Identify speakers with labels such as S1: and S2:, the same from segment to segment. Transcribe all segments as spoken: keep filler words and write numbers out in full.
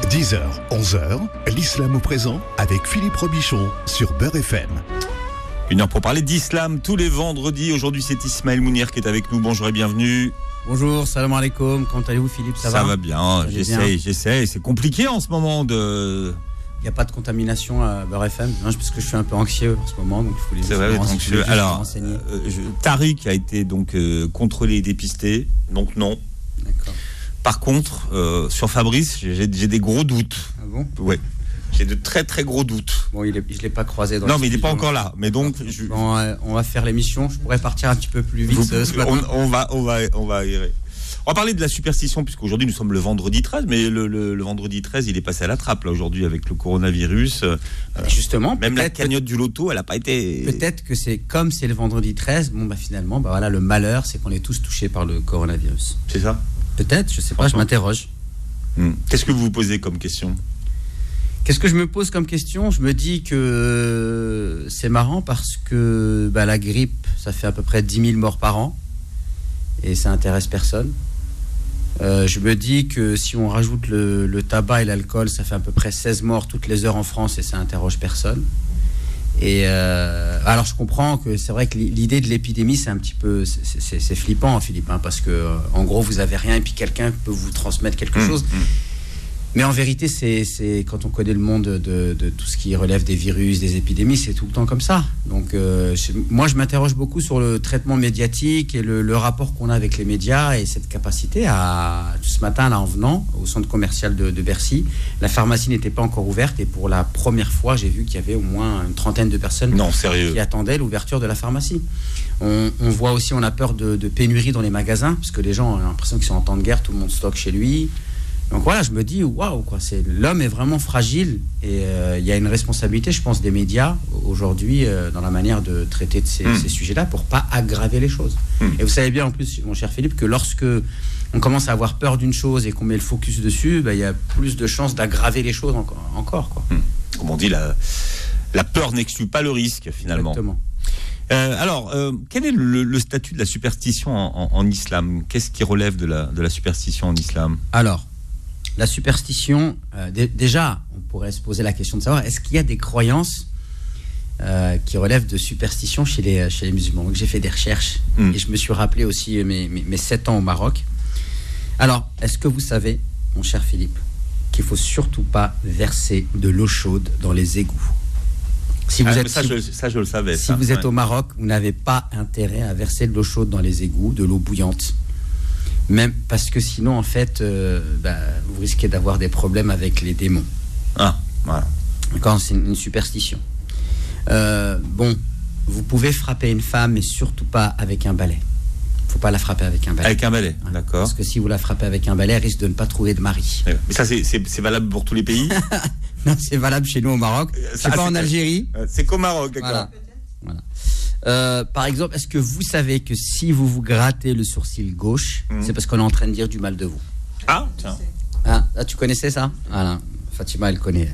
S1: dix heures, onze heures, l'islam au présent avec Philippe Robichon sur Beurre F M.
S2: Une heure pour parler d'islam tous les vendredis. Aujourd'hui, c'est Ismaël Mounir qui est avec nous. Bonjour et bienvenue.
S3: Bonjour, salam alaikum. Comment allez-vous, Philippe? Ça,
S2: Ça
S3: va
S2: va bien,
S3: Ça
S2: j'essaie, j'essaie. C'est compliqué en ce moment de...
S3: Il n'y a pas de contamination à Beurre F M, non, parce que je suis un peu anxieux en ce moment, donc il faut les
S2: C'est vrai,
S3: renseigner,
S2: anxieux.
S3: juste
S2: Alors,
S3: renseigner.
S2: euh, je, Tariq a été donc euh, contrôlé et dépisté, donc non.
S3: D'accord.
S2: Par contre, euh, sur Fabrice, j'ai, j'ai des gros doutes.
S3: Ah bon?
S2: Ouais. J'ai de très très gros doutes.
S3: Bon, il est, je ne l'ai pas croisé dans
S2: Non,
S3: le
S2: mais il n'est pas
S3: studio.
S2: encore là. Mais donc, je,
S3: Bon, euh, on va faire l'émission. Je pourrais partir un petit peu plus vite
S2: vous-
S3: ce, ce matin.
S2: on, on va, on va, on va aérer. On va parler de la superstition, puisqu'aujourd'hui nous sommes le vendredi treize, mais le, le, le vendredi treize, il est passé à la trappe là aujourd'hui avec le coronavirus. Euh,
S3: Justement,
S2: même la
S3: peut-être,
S2: cagnotte du loto, elle n'a pas été.
S3: peut-être que c'est comme c'est le vendredi treize, bon, bah finalement, bah voilà, le malheur, c'est qu'on est tous touchés par le coronavirus.
S2: C'est ça.
S3: Peut-être, je sais pas, je
S2: Franchement.
S3: m'interroge.
S2: Hmm. Qu'est-ce que vous vous posez comme question?
S3: Qu'est-ce que je me pose comme question? Je me dis que c'est marrant parce que bah, la grippe, ça fait à peu près dix mille morts par an et ça intéresse personne. Euh, je me dis que si on rajoute le, le tabac et l'alcool, ça fait à peu près seize morts toutes les heures en France et ça interroge personne. Et euh, alors je comprends que c'est vrai que l'idée de l'épidémie, c'est un petit peu, c'est, c'est, c'est flippant, Philippe, hein, parce que euh, en gros vous avez rien et puis quelqu'un peut vous transmettre quelque
S2: Mmh,
S3: chose.
S2: mmh.
S3: Mais en vérité, c'est, c'est quand on connaît le monde de, de tout ce qui relève des virus, des épidémies, c'est tout le temps comme ça. Donc, euh, je- moi, je m'interroge beaucoup sur le traitement médiatique et le, le rapport qu'on a avec les médias et cette capacité à... Ce matin, là, en venant au centre commercial de, de Bercy, la pharmacie n'était pas encore ouverte et pour la première fois, j'ai vu qu'il y avait au moins une trentaine de personnes
S2: Non, sérieux.
S3: qui attendaient l'ouverture de la pharmacie. On, on voit aussi, on a peur de, de pénurie dans les magasins, parce que les gens ont l'impression qu'ils sont en temps de guerre, tout le monde stocke chez lui. Donc voilà, je me dis, waouh, quoi, c'est, l'homme est vraiment fragile et euh, il y a une responsabilité, je pense, des médias aujourd'hui euh, dans la manière de traiter de ces,
S2: Mm.
S3: ces sujets-là pour pas aggraver les choses.
S2: Mm.
S3: Et vous savez bien, en plus, mon cher Philippe, que lorsque on commence à avoir peur d'une chose et qu'on met le focus dessus, bah, il y a plus de chances d'aggraver les choses encore, encore quoi.
S2: Hmm. Comme on dit, la, la peur n'exclut pas le risque finalement.
S3: Exactement.
S2: Euh, alors, euh, quel est le, le statut de la superstition en, en- en islam? Qu'est-ce qui relève de la, de la superstition en islam?
S3: Alors, la superstition, euh, dé- déjà, on pourrait se poser la question de savoir, est-ce qu'il y a des croyances euh, qui relèvent de superstition chez les, chez les musulmans? Donc, j'ai fait des recherches
S2: Mm.
S3: et je me suis rappelé aussi mes, mes, mes sept ans au Maroc. Alors, est-ce que vous savez, mon cher Philippe, qu'il ne faut surtout pas verser de l'eau chaude dans les égouts? Si vous
S2: Ah,
S3: êtes,
S2: mais ça,
S3: si-
S2: je, ça, je le savais.
S3: si
S2: ça,
S3: vous êtes
S2: ouais.
S3: au Maroc, vous n'avez pas intérêt à verser de l'eau chaude dans les égouts, de l'eau bouillante. Même parce que sinon, en fait, euh, bah, vous risquez d'avoir des problèmes avec les démons.
S2: Ah, voilà.
S3: D'accord, c'est une, une superstition. Euh, bon, vous pouvez frapper une femme, mais surtout pas avec un balai. Il ne faut pas la frapper avec un balai.
S2: Avec un balai,
S3: Ouais.
S2: d'accord.
S3: Parce que si vous la frappez avec un balai, elle risque de ne pas trouver de mari.
S2: Mais ça, c'est, c'est, c'est valable pour tous les pays?
S3: Non, c'est valable chez nous au Maroc.
S2: Ça,
S3: C'est pas en
S2: c'est-
S3: Algérie.
S2: Euh, C'est qu'au Maroc, d'accord.
S3: Voilà. Voilà. Euh, par exemple, est-ce que vous savez que si vous vous grattez le sourcil gauche,
S2: Mhm.
S3: c'est parce qu'on est en train de dire du mal de vous?
S2: Ah, tiens.
S3: Ah, ah, tu connaissais ça? Voilà, Fatima, elle connaît.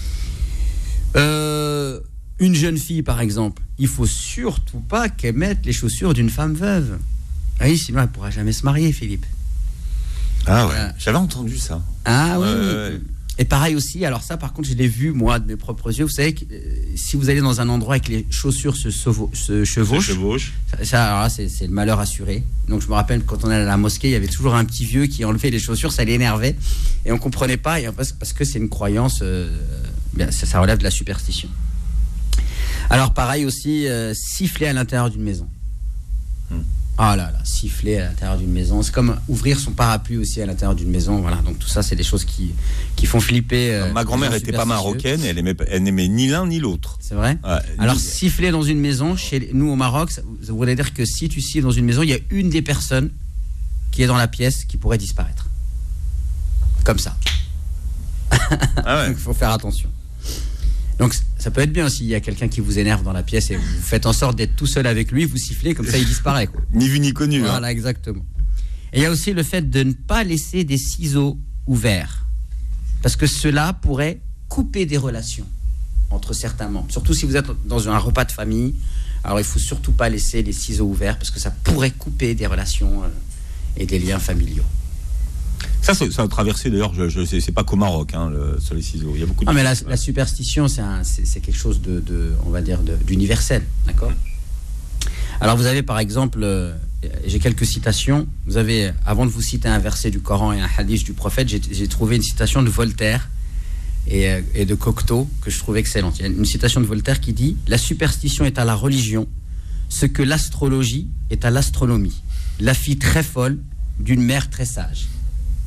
S3: Euh, une jeune fille, par exemple, il faut surtout pas qu'elle mette les chaussures d'une femme veuve. Oui, sinon elle pourra jamais se marier, Philippe.
S2: Ah ouais,
S3: Euh,
S2: j'avais entendu ça.
S3: Ah oui.
S2: Ouais, ouais, ouais.
S3: Et pareil aussi, alors ça par contre je l'ai vu moi de mes propres yeux, vous savez que euh, si vous allez dans un endroit et que les chaussures se, sauvo- se
S2: Se
S3: chevauchent,
S2: chevauche.
S3: ça, ça, alors là, c'est, c'est le malheur assuré. Donc je me rappelle quand on allait à la mosquée, il y avait toujours un petit vieux qui enlevait les chaussures, ça l'énervait et on comprenait pas, et parce, parce que c'est une croyance, euh, bien, ça, ça relève de la superstition. Alors pareil aussi, euh, siffler à l'intérieur d'une maison.
S2: Hmm.
S3: Ah là là, siffler à l'intérieur d'une maison, c'est comme ouvrir son parapluie aussi à l'intérieur d'une maison. Voilà, donc tout ça, c'est des choses qui, qui font flipper. euh,
S2: Ma grand-mère
S3: les gens
S2: n'était pas
S3: superstitieux.
S2: marocaine et elle, aimait, elle n'aimait ni l'un ni l'autre.
S3: C'est vrai.
S2: Ouais,
S3: Alors,
S2: ni-
S3: siffler dans une maison, chez nous au Maroc, ça, ça voudrait dire que si tu siffles dans une maison, il y a une des personnes qui est dans la pièce qui pourrait disparaître. Comme ça.
S2: Ah ouais.
S3: Donc, il faut faire attention. Donc, ça peut être bien s'il y a quelqu'un qui vous énerve dans la pièce et vous faites en sorte d'être tout seul avec lui, vous sifflez, comme ça il disparaît, quoi.
S2: Ni vu ni connu. hein.
S3: Voilà, exactement. Et il y a aussi le fait de ne pas laisser des ciseaux ouverts. Parce que cela pourrait couper des relations entre certains membres. Surtout si vous êtes dans un repas de famille. Alors, il ne faut surtout pas laisser les ciseaux ouverts parce que ça pourrait couper des relations euh, et des liens familiaux.
S2: Ça, ça, ça a traversé d'ailleurs, je, je, c'est, c'est pas qu'au Maroc, hein, le, sur les ciseaux. Il y a beaucoup de.
S3: Ah, mais la, la superstition, c'est, un, c'est, c'est quelque chose de, de, on va dire, de, d'universel, d'accord. Alors, vous avez par exemple, euh, j'ai quelques citations. Vous avez, avant de vous citer un verset du Coran et un hadith du prophète, j'ai, j'ai trouvé une citation de Voltaire et, et de Cocteau que je trouve excellente. Il y a une citation de Voltaire qui dit: la superstition est à la religion ce que l'astrologie est à l'astronomie, la fille très folle d'une mère très sage. D'accord ?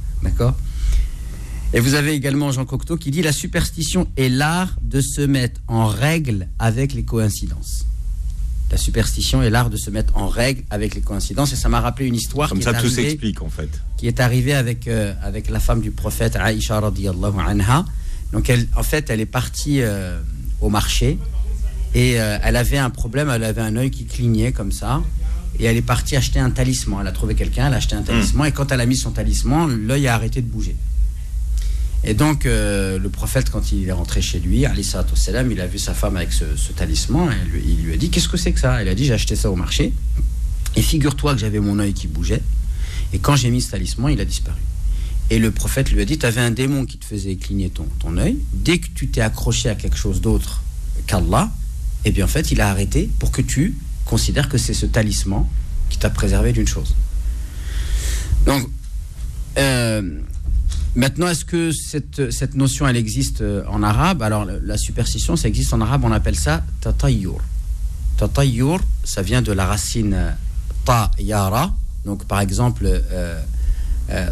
S3: Et vous avez également Jean Cocteau qui dit: la superstition est l'art de se mettre en règle avec les coïncidences. La superstition est l'art de se mettre en règle avec les coïncidences. Et ça m'a rappelé une histoire
S2: Comme
S3: qui,
S2: ça,
S3: est
S2: tout
S3: arrivée,
S2: s'explique, en fait.
S3: qui est arrivée avec, euh, avec la femme du prophète, Aïcha radiyallahu anha. Donc, elle, en fait, elle est partie euh, au marché et euh, elle avait un problème, elle avait un œil qui clignait comme ça. Et elle est partie acheter un talisman. Elle a trouvé quelqu'un, elle a acheté un talisman. Mmh. Et quand elle a mis son talisman, l'œil a arrêté de bouger. Et donc, euh, le prophète, quand il est rentré chez lui, alayhi salatu wassalam, il a vu sa femme avec ce, ce talisman. Et lui, il lui a dit: qu'est-ce que c'est que ça? Elle a dit: j'ai acheté ça au marché. Et figure-toi que j'avais mon œil qui bougeait. Et quand j'ai mis ce talisman, il a disparu. Et le prophète lui a dit: tu avais un démon qui te faisait cligner ton, ton œil. Dès que tu t'es accroché à quelque chose d'autre qu'Allah, eh bien, en fait, il a arrêté pour que tu considères que c'est ce talisman qui t'a préservé d'une chose. Donc, euh, maintenant, est-ce que cette, cette notion, elle existe en arabe? Alors, la superstition, ça existe en arabe, on appelle ça tatayyur. Tatayyur, ça vient de la racine ta-yara. Donc, par exemple, euh, euh,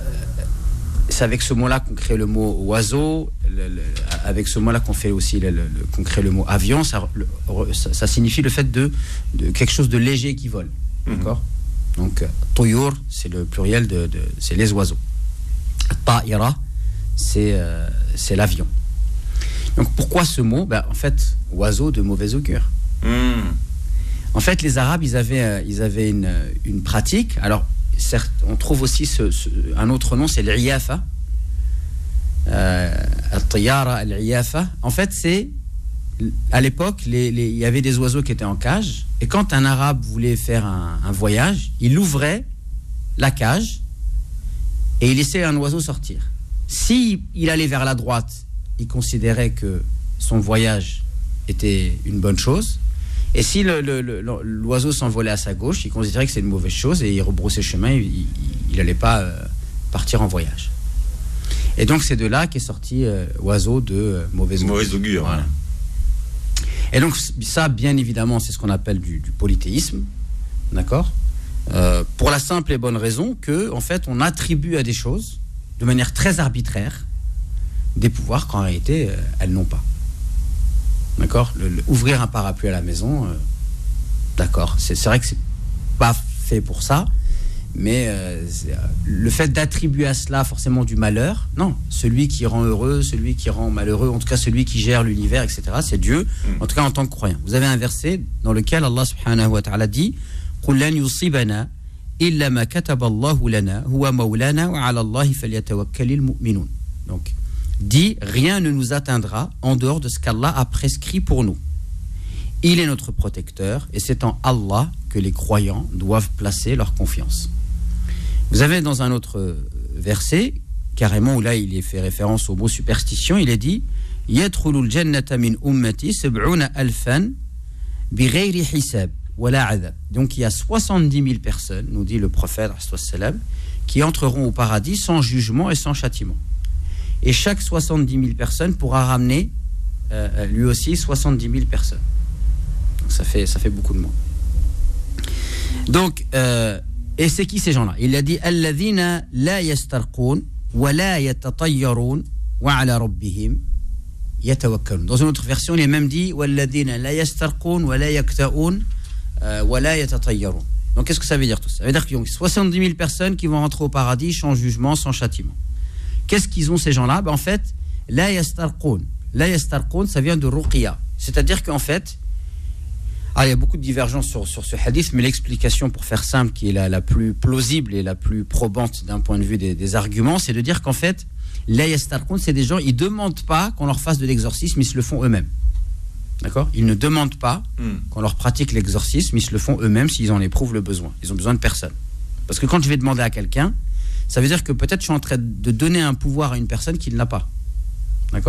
S3: c'est avec ce mot-là qu'on crée le mot oiseau, le, le, avec ce mot-là qu'on fait aussi le, le, le, qu'on crée le mot avion. Ça, le, ça, ça signifie le fait de, de quelque chose de léger qui vole. Mmh. D'accord? Donc, tuyur, c'est le pluriel de, de c'est les oiseaux. Ta'ira, c'est, euh, c'est l'avion. Donc pourquoi ce mot? Ben, en fait, oiseau de mauvais augure. Mm. En fait, les Arabes, ils avaient, euh, ils avaient une, une pratique. Alors, certes, on trouve aussi ce, ce, un autre nom, c'est l'iyafa. Euh, al-tiyara, al-iyafa. En fait, c'est, à l'époque, les, les, il y avait des oiseaux qui étaient en cage. Et quand un Arabe voulait faire un, un voyage, il ouvrait la cage et il laissait un oiseau sortir. Si il allait vers la droite, il considérait que son voyage était une bonne chose. Et si le, le, le, l'oiseau s'envolait à sa gauche, il considérait que c'est une mauvaise chose et il rebroussait chemin, il n'allait pas euh, partir en voyage. Et donc c'est de là qu'est sorti euh, oiseau de euh, mauvais augure.
S2: Mauvais augure.
S3: Voilà. Et donc ça, bien évidemment, c'est ce qu'on appelle du, du polythéisme, d'accord ? Euh, pour la simple et bonne raison que, en fait, on attribue à des choses, de manière très arbitraire, des pouvoirs qu'en réalité, euh, elles n'ont pas. D'accord ? le, le, Ouvrir un parapluie à la maison, euh, d'accord, c'est, c'est vrai que c'est pas fait pour ça, mais euh, c'est, euh, le fait d'attribuer à cela forcément du malheur, non. Celui qui rend heureux, celui qui rend malheureux, en tout cas celui qui gère l'univers, et cetera, c'est Dieu, mm. en tout cas en tant que croyant. Vous avez un verset dans lequel Allah subhanahu wa ta'ala dit: قل لن يصيبنا إلا ما كتب الله لنا هو مولانا وعلى الله فليتوكل المؤمنون. Donc, dit: rien ne nous atteindra en dehors de ce qu'Allah a prescrit pour nous. Il est notre protecteur et c'est en Allah que les croyants doivent placer leur confiance. Vous avez dans un autre verset, carrément, où là il est fait référence au mot superstition, il est dit: يدخل الجنة من أمتي سبعون ألفا بغير حساب. Donc il y a soixante-dix mille personnes, nous dit le prophète, qui entreront au paradis sans jugement et sans châtiment. Et chaque soixante-dix mille personnes pourra ramener euh, lui aussi soixante-dix mille personnes. Donc ça fait, ça fait beaucoup de monde. Donc, euh, et c'est qui ces gens-là? Il a dit: Alladhina la yastarqun wa la yatatayyarun wa ala rabbihim yatawakkalun. Dans une autre version, il est même dit: Walladhina la yastarqun wa la yakta'un. Donc qu'est-ce que ça veut dire tout ça? Ça veut dire qu'il y a soixante-dix mille personnes qui vont rentrer au paradis sans jugement, sans châtiment. Qu'est-ce qu'ils ont ces gens-là? Ben, en fait, la yastarqun. La yastarqun, ça vient de ruqya. C'est-à-dire qu'en fait, ah, il y a beaucoup de divergences sur, sur ce hadith, mais l'explication, pour faire simple, qui est la, la plus plausible et la plus probante d'un point de vue des, des arguments, c'est de dire qu'en fait, la yastarqun, c'est des gens, ils ne demandent pas qu'on leur fasse de l'exorcisme, ils se le font eux-mêmes. D'accord ? Ils ne demandent pas mm. qu'on leur pratique l'exorcisme, ils se le font eux-mêmes s'ils en éprouvent le besoin. Ils ont besoin de personne. Parce que quand je vais demander à quelqu'un, ça veut dire que peut-être je suis en train de donner un pouvoir à une personne qui ne l'a pas. D'accord ?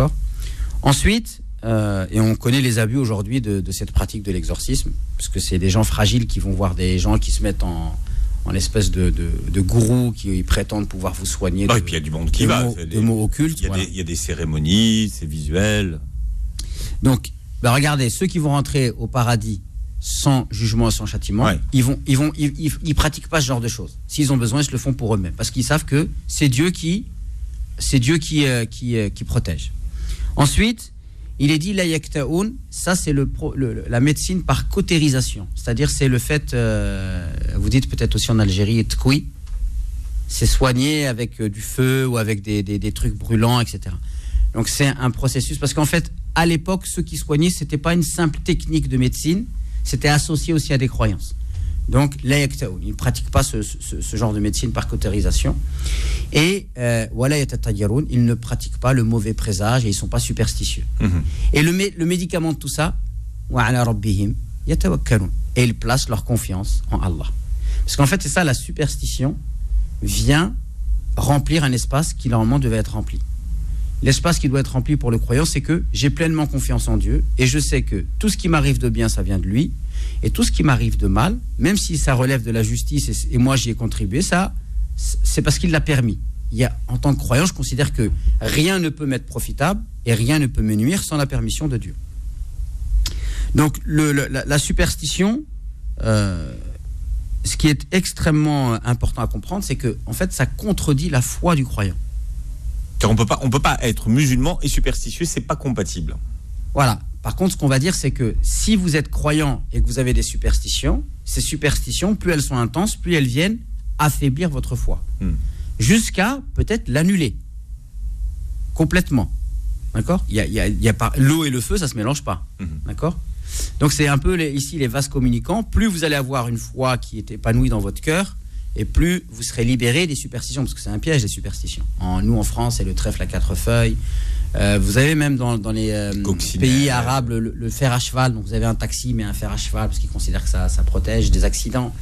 S3: Ensuite, euh, et on connaît les abus aujourd'hui de, de cette pratique de l'exorcisme, parce que c'est des gens fragiles qui vont voir des gens qui se mettent en, en espèce de, de, de gourou qui prétendent pouvoir vous soigner.
S2: Non,
S3: de,
S2: et puis il y a du monde qui
S3: de
S2: va.
S3: Mots,
S2: des,
S3: de mots occultes.
S2: Il y, voilà. y a des cérémonies, c'est visuel.
S3: Donc, bah regardez, ceux qui vont rentrer au paradis sans jugement et sans châtiment, ouais. ils vont, ils vont, ils, ils, ils pratiquent pas ce genre de choses. S'ils ont besoin, ils se le font pour eux-mêmes, parce qu'ils savent que c'est Dieu qui, c'est Dieu qui, euh, qui, euh, qui protège. Ensuite, il est dit la yaktaoun, ça c'est le, le, la médecine par cautérisation, c'est-à-dire c'est le fait, euh, vous dites peut-être aussi en Algérie, tkoui, c'est soigner avec euh, du feu ou avec des, des, des trucs brûlants, et cetera. Donc c'est un processus, parce qu'en fait, à l'époque, ceux qui soignaient, c'était pas une simple technique de médecine, c'était associé aussi à des croyances. Donc, la yaktaoun, ils ne pratiquent pas ce, ce, ce genre de médecine par cautérisation. Et wala yatatayaroun, ils ne pratiquent pas le mauvais présage et ils ne sont pas superstitieux. Mm-hmm. Et le, le médicament de tout ça, wa ala rabbihim yatawakkalun, et ils placent leur confiance en Allah. Parce qu'en fait, c'est ça, la superstition vient remplir un espace qui normalement devait être rempli. L'espace qui doit être rempli pour le croyant, c'est que j'ai pleinement confiance en Dieu et je sais que tout ce qui m'arrive de bien, ça vient de lui, et tout ce qui m'arrive de mal, même si ça relève de la justice et, et moi j'y ai contribué, ça, c'est parce qu'il l'a permis. Il y a, en tant que croyant, je considère que rien ne peut m'être profitable et rien ne peut me nuire sans la permission de Dieu. Donc le, le, la, la superstition, euh, ce qui est extrêmement important à comprendre, c'est que en fait, ça contredit la foi du croyant.
S2: Car on peut pas, on peut pas être musulman et superstitieux, c'est pas compatible.
S3: Voilà. Par contre, ce qu'on va dire, c'est que si vous êtes croyant et que vous avez des superstitions, ces superstitions, plus elles sont intenses, plus elles viennent affaiblir votre foi. Hmm. Jusqu'à peut-être l'annuler. Complètement. D'accord ? Il y a, il y a, il y a pas, l'eau et le feu, ça se mélange pas. Hmm. D'accord ? Donc c'est un peu les, ici les vases communicants. Plus vous allez avoir une foi qui est épanouie dans votre cœur, et plus vous serez libéré des superstitions, parce que c'est un piège, les superstitions. En, nous, en France, c'est le trèfle à quatre feuilles. Euh, vous avez même dans, dans les euh, pays arabes le, le fer à cheval. Donc vous avez un taxi, mais un fer à cheval, parce qu'ils considèrent que ça, ça protège des accidents.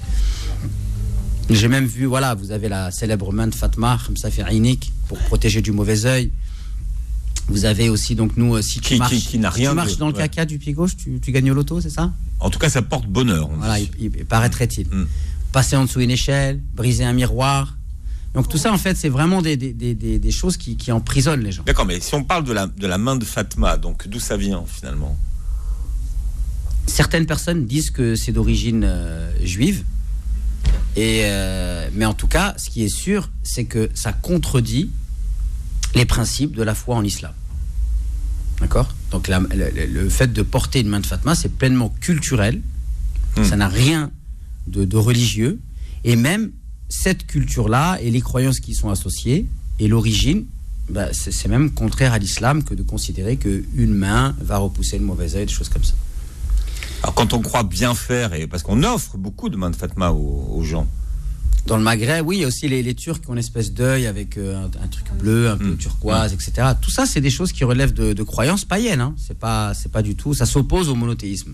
S3: J'ai même vu, voilà, vous avez la célèbre main de Fatma, Khamsa fi Ainik, pour protéger du mauvais œil. Vous avez aussi, donc nous, si tu
S2: qui,
S3: marches,
S2: qui, qui n'a
S3: si
S2: rien
S3: tu marches
S2: de,
S3: dans le
S2: ouais.
S3: caca du pied gauche, tu, tu gagnes au loto, c'est ça ?
S2: En tout cas, ça porte bonheur.
S3: Voilà, il, il, il paraîtrait-il. Mm. Passer en dessous d'une échelle, briser un miroir. Donc tout ça, en fait, c'est vraiment des, des, des, des choses qui, qui emprisonnent les gens.
S2: D'accord, mais si on parle de la, de la main de Fatma, donc d'où ça vient finalement ?
S3: Certaines personnes disent que c'est d'origine euh, juive. Et, euh, mais en tout cas, ce qui est sûr, c'est que ça contredit les principes de la foi en islam. D'accord ? Donc la, le, le fait de porter une main de Fatma, c'est pleinement culturel. Mmh. Ça n'a rien de, de religieux. Et même cette culture-là et les croyances qui y sont associées et l'origine, bah, c'est, c'est même contraire à l'islam que de considérer qu'une main va repousser le mauvais œil, des choses comme ça.
S2: Alors quand on croit bien faire, et parce qu'on offre beaucoup de mains de Fatma aux, aux gens.
S3: Dans le Maghreb, oui, il y a aussi les, les Turcs qui ont une espèce d'œil avec euh, un, un truc bleu, un mmh. peu turquoise, mmh. et cetera. Tout ça, c'est des choses qui relèvent de, de croyances païennes. Hein. C'est pas, c'est pas du tout. Ça s'oppose au monothéisme.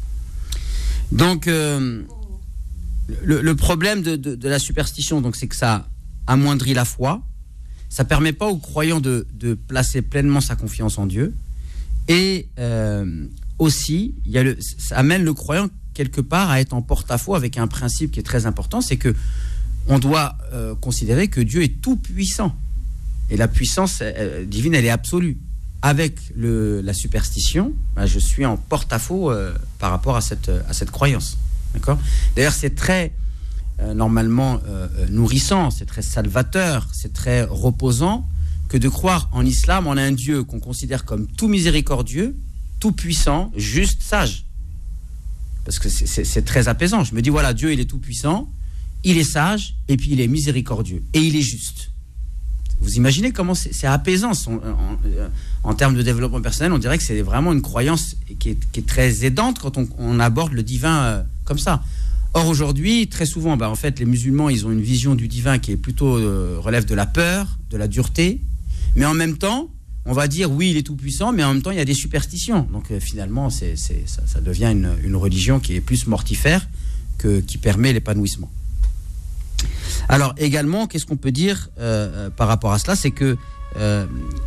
S3: Donc, euh, le, le problème de, de, de la superstition, donc, c'est que ça amoindrit la foi. Ça permet pas aux croyants de, de placer pleinement sa confiance en Dieu. Et euh, aussi, il y a le, ça amène le croyant quelque part à être en porte-à-faux avec un principe qui est très important, c'est que on doit euh, considérer que Dieu est tout puissant et la puissance euh, divine, elle est absolue. Avec le, la superstition, ben, je suis en porte-à-faux euh, par rapport à cette, à cette croyance. D'accord ? D'ailleurs, c'est très euh, normalement euh, nourrissant, c'est très salvateur, c'est très reposant que de croire en islam en un Dieu qu'on considère comme tout miséricordieux, tout puissant, juste, sage. Parce que c'est, c'est, c'est très apaisant. Je me dis, voilà, Dieu, il est tout puissant, il est sage, et puis il est miséricordieux, et il est juste. Vous imaginez comment c'est, c'est apaisant son, en, en termes de développement personnel. On dirait que c'est vraiment une croyance qui est, qui est très aidante quand on, on aborde le divin euh, comme ça. Or aujourd'hui, très souvent, bah, en fait, les musulmans, ils ont une vision du divin qui est plutôt euh, relève de la peur, de la dureté, mais en même temps, on va dire oui, il est tout puissant, mais en même temps, il y a des superstitions. Donc euh, finalement, c'est, c'est, ça, ça devient une, une religion qui est plus mortifère que qui permet l'épanouissement. Alors également, qu'est-ce qu'on peut dire euh, par rapport à cela, c'est que euh,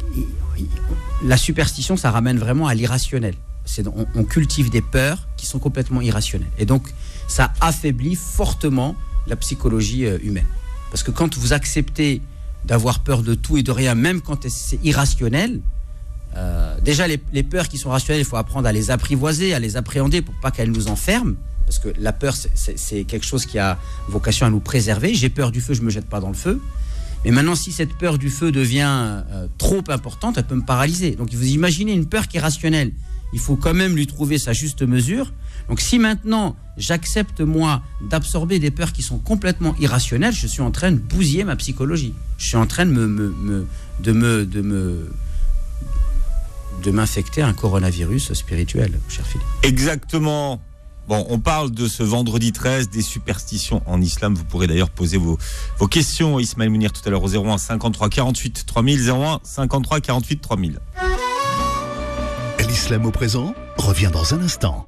S3: la superstition, ça ramène vraiment à l'irrationnel. C'est, on, on cultive des peurs qui sont complètement irrationnelles. Et donc, ça affaiblit fortement la psychologie euh, humaine. Parce que quand vous acceptez d'avoir peur de tout et de rien, même quand c'est irrationnel, euh, déjà les, les peurs qui sont rationnelles, il faut apprendre à les apprivoiser, à les appréhender pour pas qu'elles nous enferment. Parce que la peur, c'est, c'est, c'est quelque chose qui a vocation à nous préserver. J'ai peur du feu, je me jette pas dans le feu. Mais maintenant, si cette peur du feu devient euh, trop importante, elle peut me paralyser. Donc, vous imaginez une peur qui est rationnelle. Il faut quand même lui trouver sa juste mesure. Donc, si maintenant, j'accepte, moi, d'absorber des peurs qui sont complètement irrationnelles, je suis en train de bousiller ma psychologie. Je suis en train de me, me, me, de me, de me, de m'infecter un coronavirus spirituel, cher Philippe.
S2: Exactement. Bon, on parle de ce vendredi treize, des superstitions en islam. Vous pourrez d'ailleurs poser vos, vos questions à Ismaël Mounir tout à l'heure au zéro un cinquante-trois quarante-huit trois mille, zéro un cinquante-trois quarante-huit trois mille.
S1: L'islam au présent revient dans un instant.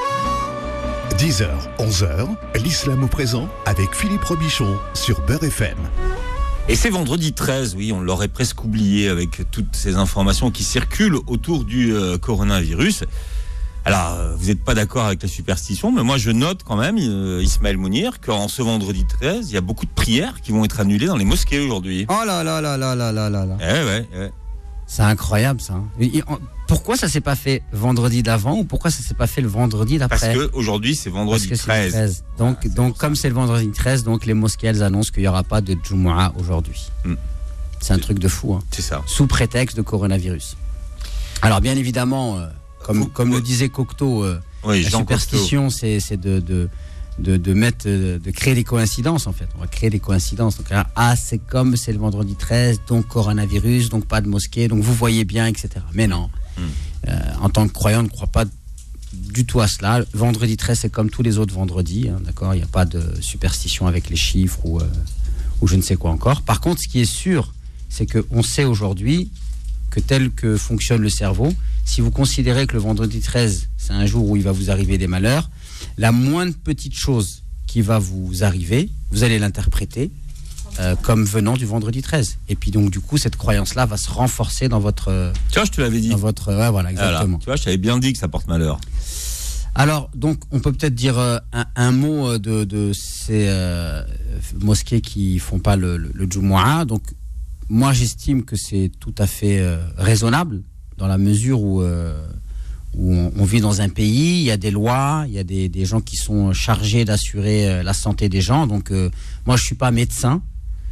S1: dix heures, onze heures, l'islam au présent avec Philippe Robichon sur Beurre F M.
S2: Et c'est vendredi treize, oui, on l'aurait presque oublié avec toutes ces informations qui circulent autour du euh, coronavirus. Alors, euh, vous n'êtes pas d'accord avec la superstition, mais moi je note quand même, euh, Ismaël Mounir, qu'en ce vendredi treize, il y a beaucoup de prières qui vont être annulées dans les mosquées aujourd'hui.
S3: Oh là là là là là là là là.
S2: Eh ouais, ouais.
S3: C'est incroyable ça. Pourquoi ça s'est pas fait vendredi d'avant ou pourquoi ça s'est pas fait le vendredi d'après?
S2: Parce qu'aujourd'hui c'est vendredi
S3: Parce que
S2: treize.
S3: C'est le treize. Donc,
S2: voilà,
S3: donc comme c'est le vendredi treize, donc les mosquées elles annoncent qu'il n'y aura pas de Jumu'ah aujourd'hui. Hmm. C'est un c'est, truc de fou. Hein.
S2: C'est ça.
S3: Sous prétexte de coronavirus. Alors bien évidemment, euh, comme, Vous, comme ouais. le disait Cocteau, euh, oui, la Jean superstition c'est, c'est de... de De, de mettre, de créer des coïncidences en fait. On va créer des coïncidences. Donc ah c'est comme c'est le vendredi treize, donc coronavirus, donc pas de mosquée, donc vous voyez bien, et cetera. Mais non. Mm. Euh, en tant que croyant, on ne croit pas du tout à cela. Vendredi treize, c'est comme tous les autres vendredis, hein, d'accord. Il n'y a pas de superstition avec les chiffres ou euh, ou je ne sais quoi encore. Par contre, ce qui est sûr, c'est que on sait aujourd'hui que tel que fonctionne le cerveau, si vous considérez que le vendredi treize, c'est un jour où il va vous arriver des malheurs, la moindre petite chose qui va vous arriver, vous allez l'interpréter euh, comme venant du vendredi treize. Et puis donc du coup, cette croyance-là va se renforcer dans votre...
S2: Tu vois, je te l'avais dit.
S3: Dans votre, ouais, voilà, exactement.
S2: Voilà. Tu vois, je t'avais bien dit que ça porte malheur.
S3: Alors, donc, on peut peut-être dire euh, un, un mot de, de ces euh, mosquées qui font pas le, le, le Jumu'ah. Donc, moi, j'estime que c'est tout à fait euh, raisonnable dans la mesure où... Euh, où on, on vit dans un pays, il y a des lois, il y a des, des gens qui sont chargés d'assurer euh, la santé des gens. Donc, euh, moi, je ne suis pas médecin.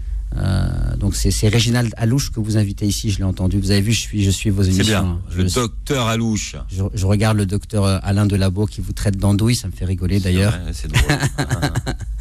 S3: Euh, donc, c'est, c'est Réginald Alouche que vous invitez ici, je l'ai entendu. Vous avez vu, je suis, je suis vos émissions.
S2: C'est bien,
S3: je,
S2: le docteur Alouche.
S3: Je, je regarde le docteur Alain Delabo qui vous traite d'andouille, ça me fait rigoler d'ailleurs.
S2: C'est, vrai, c'est drôle.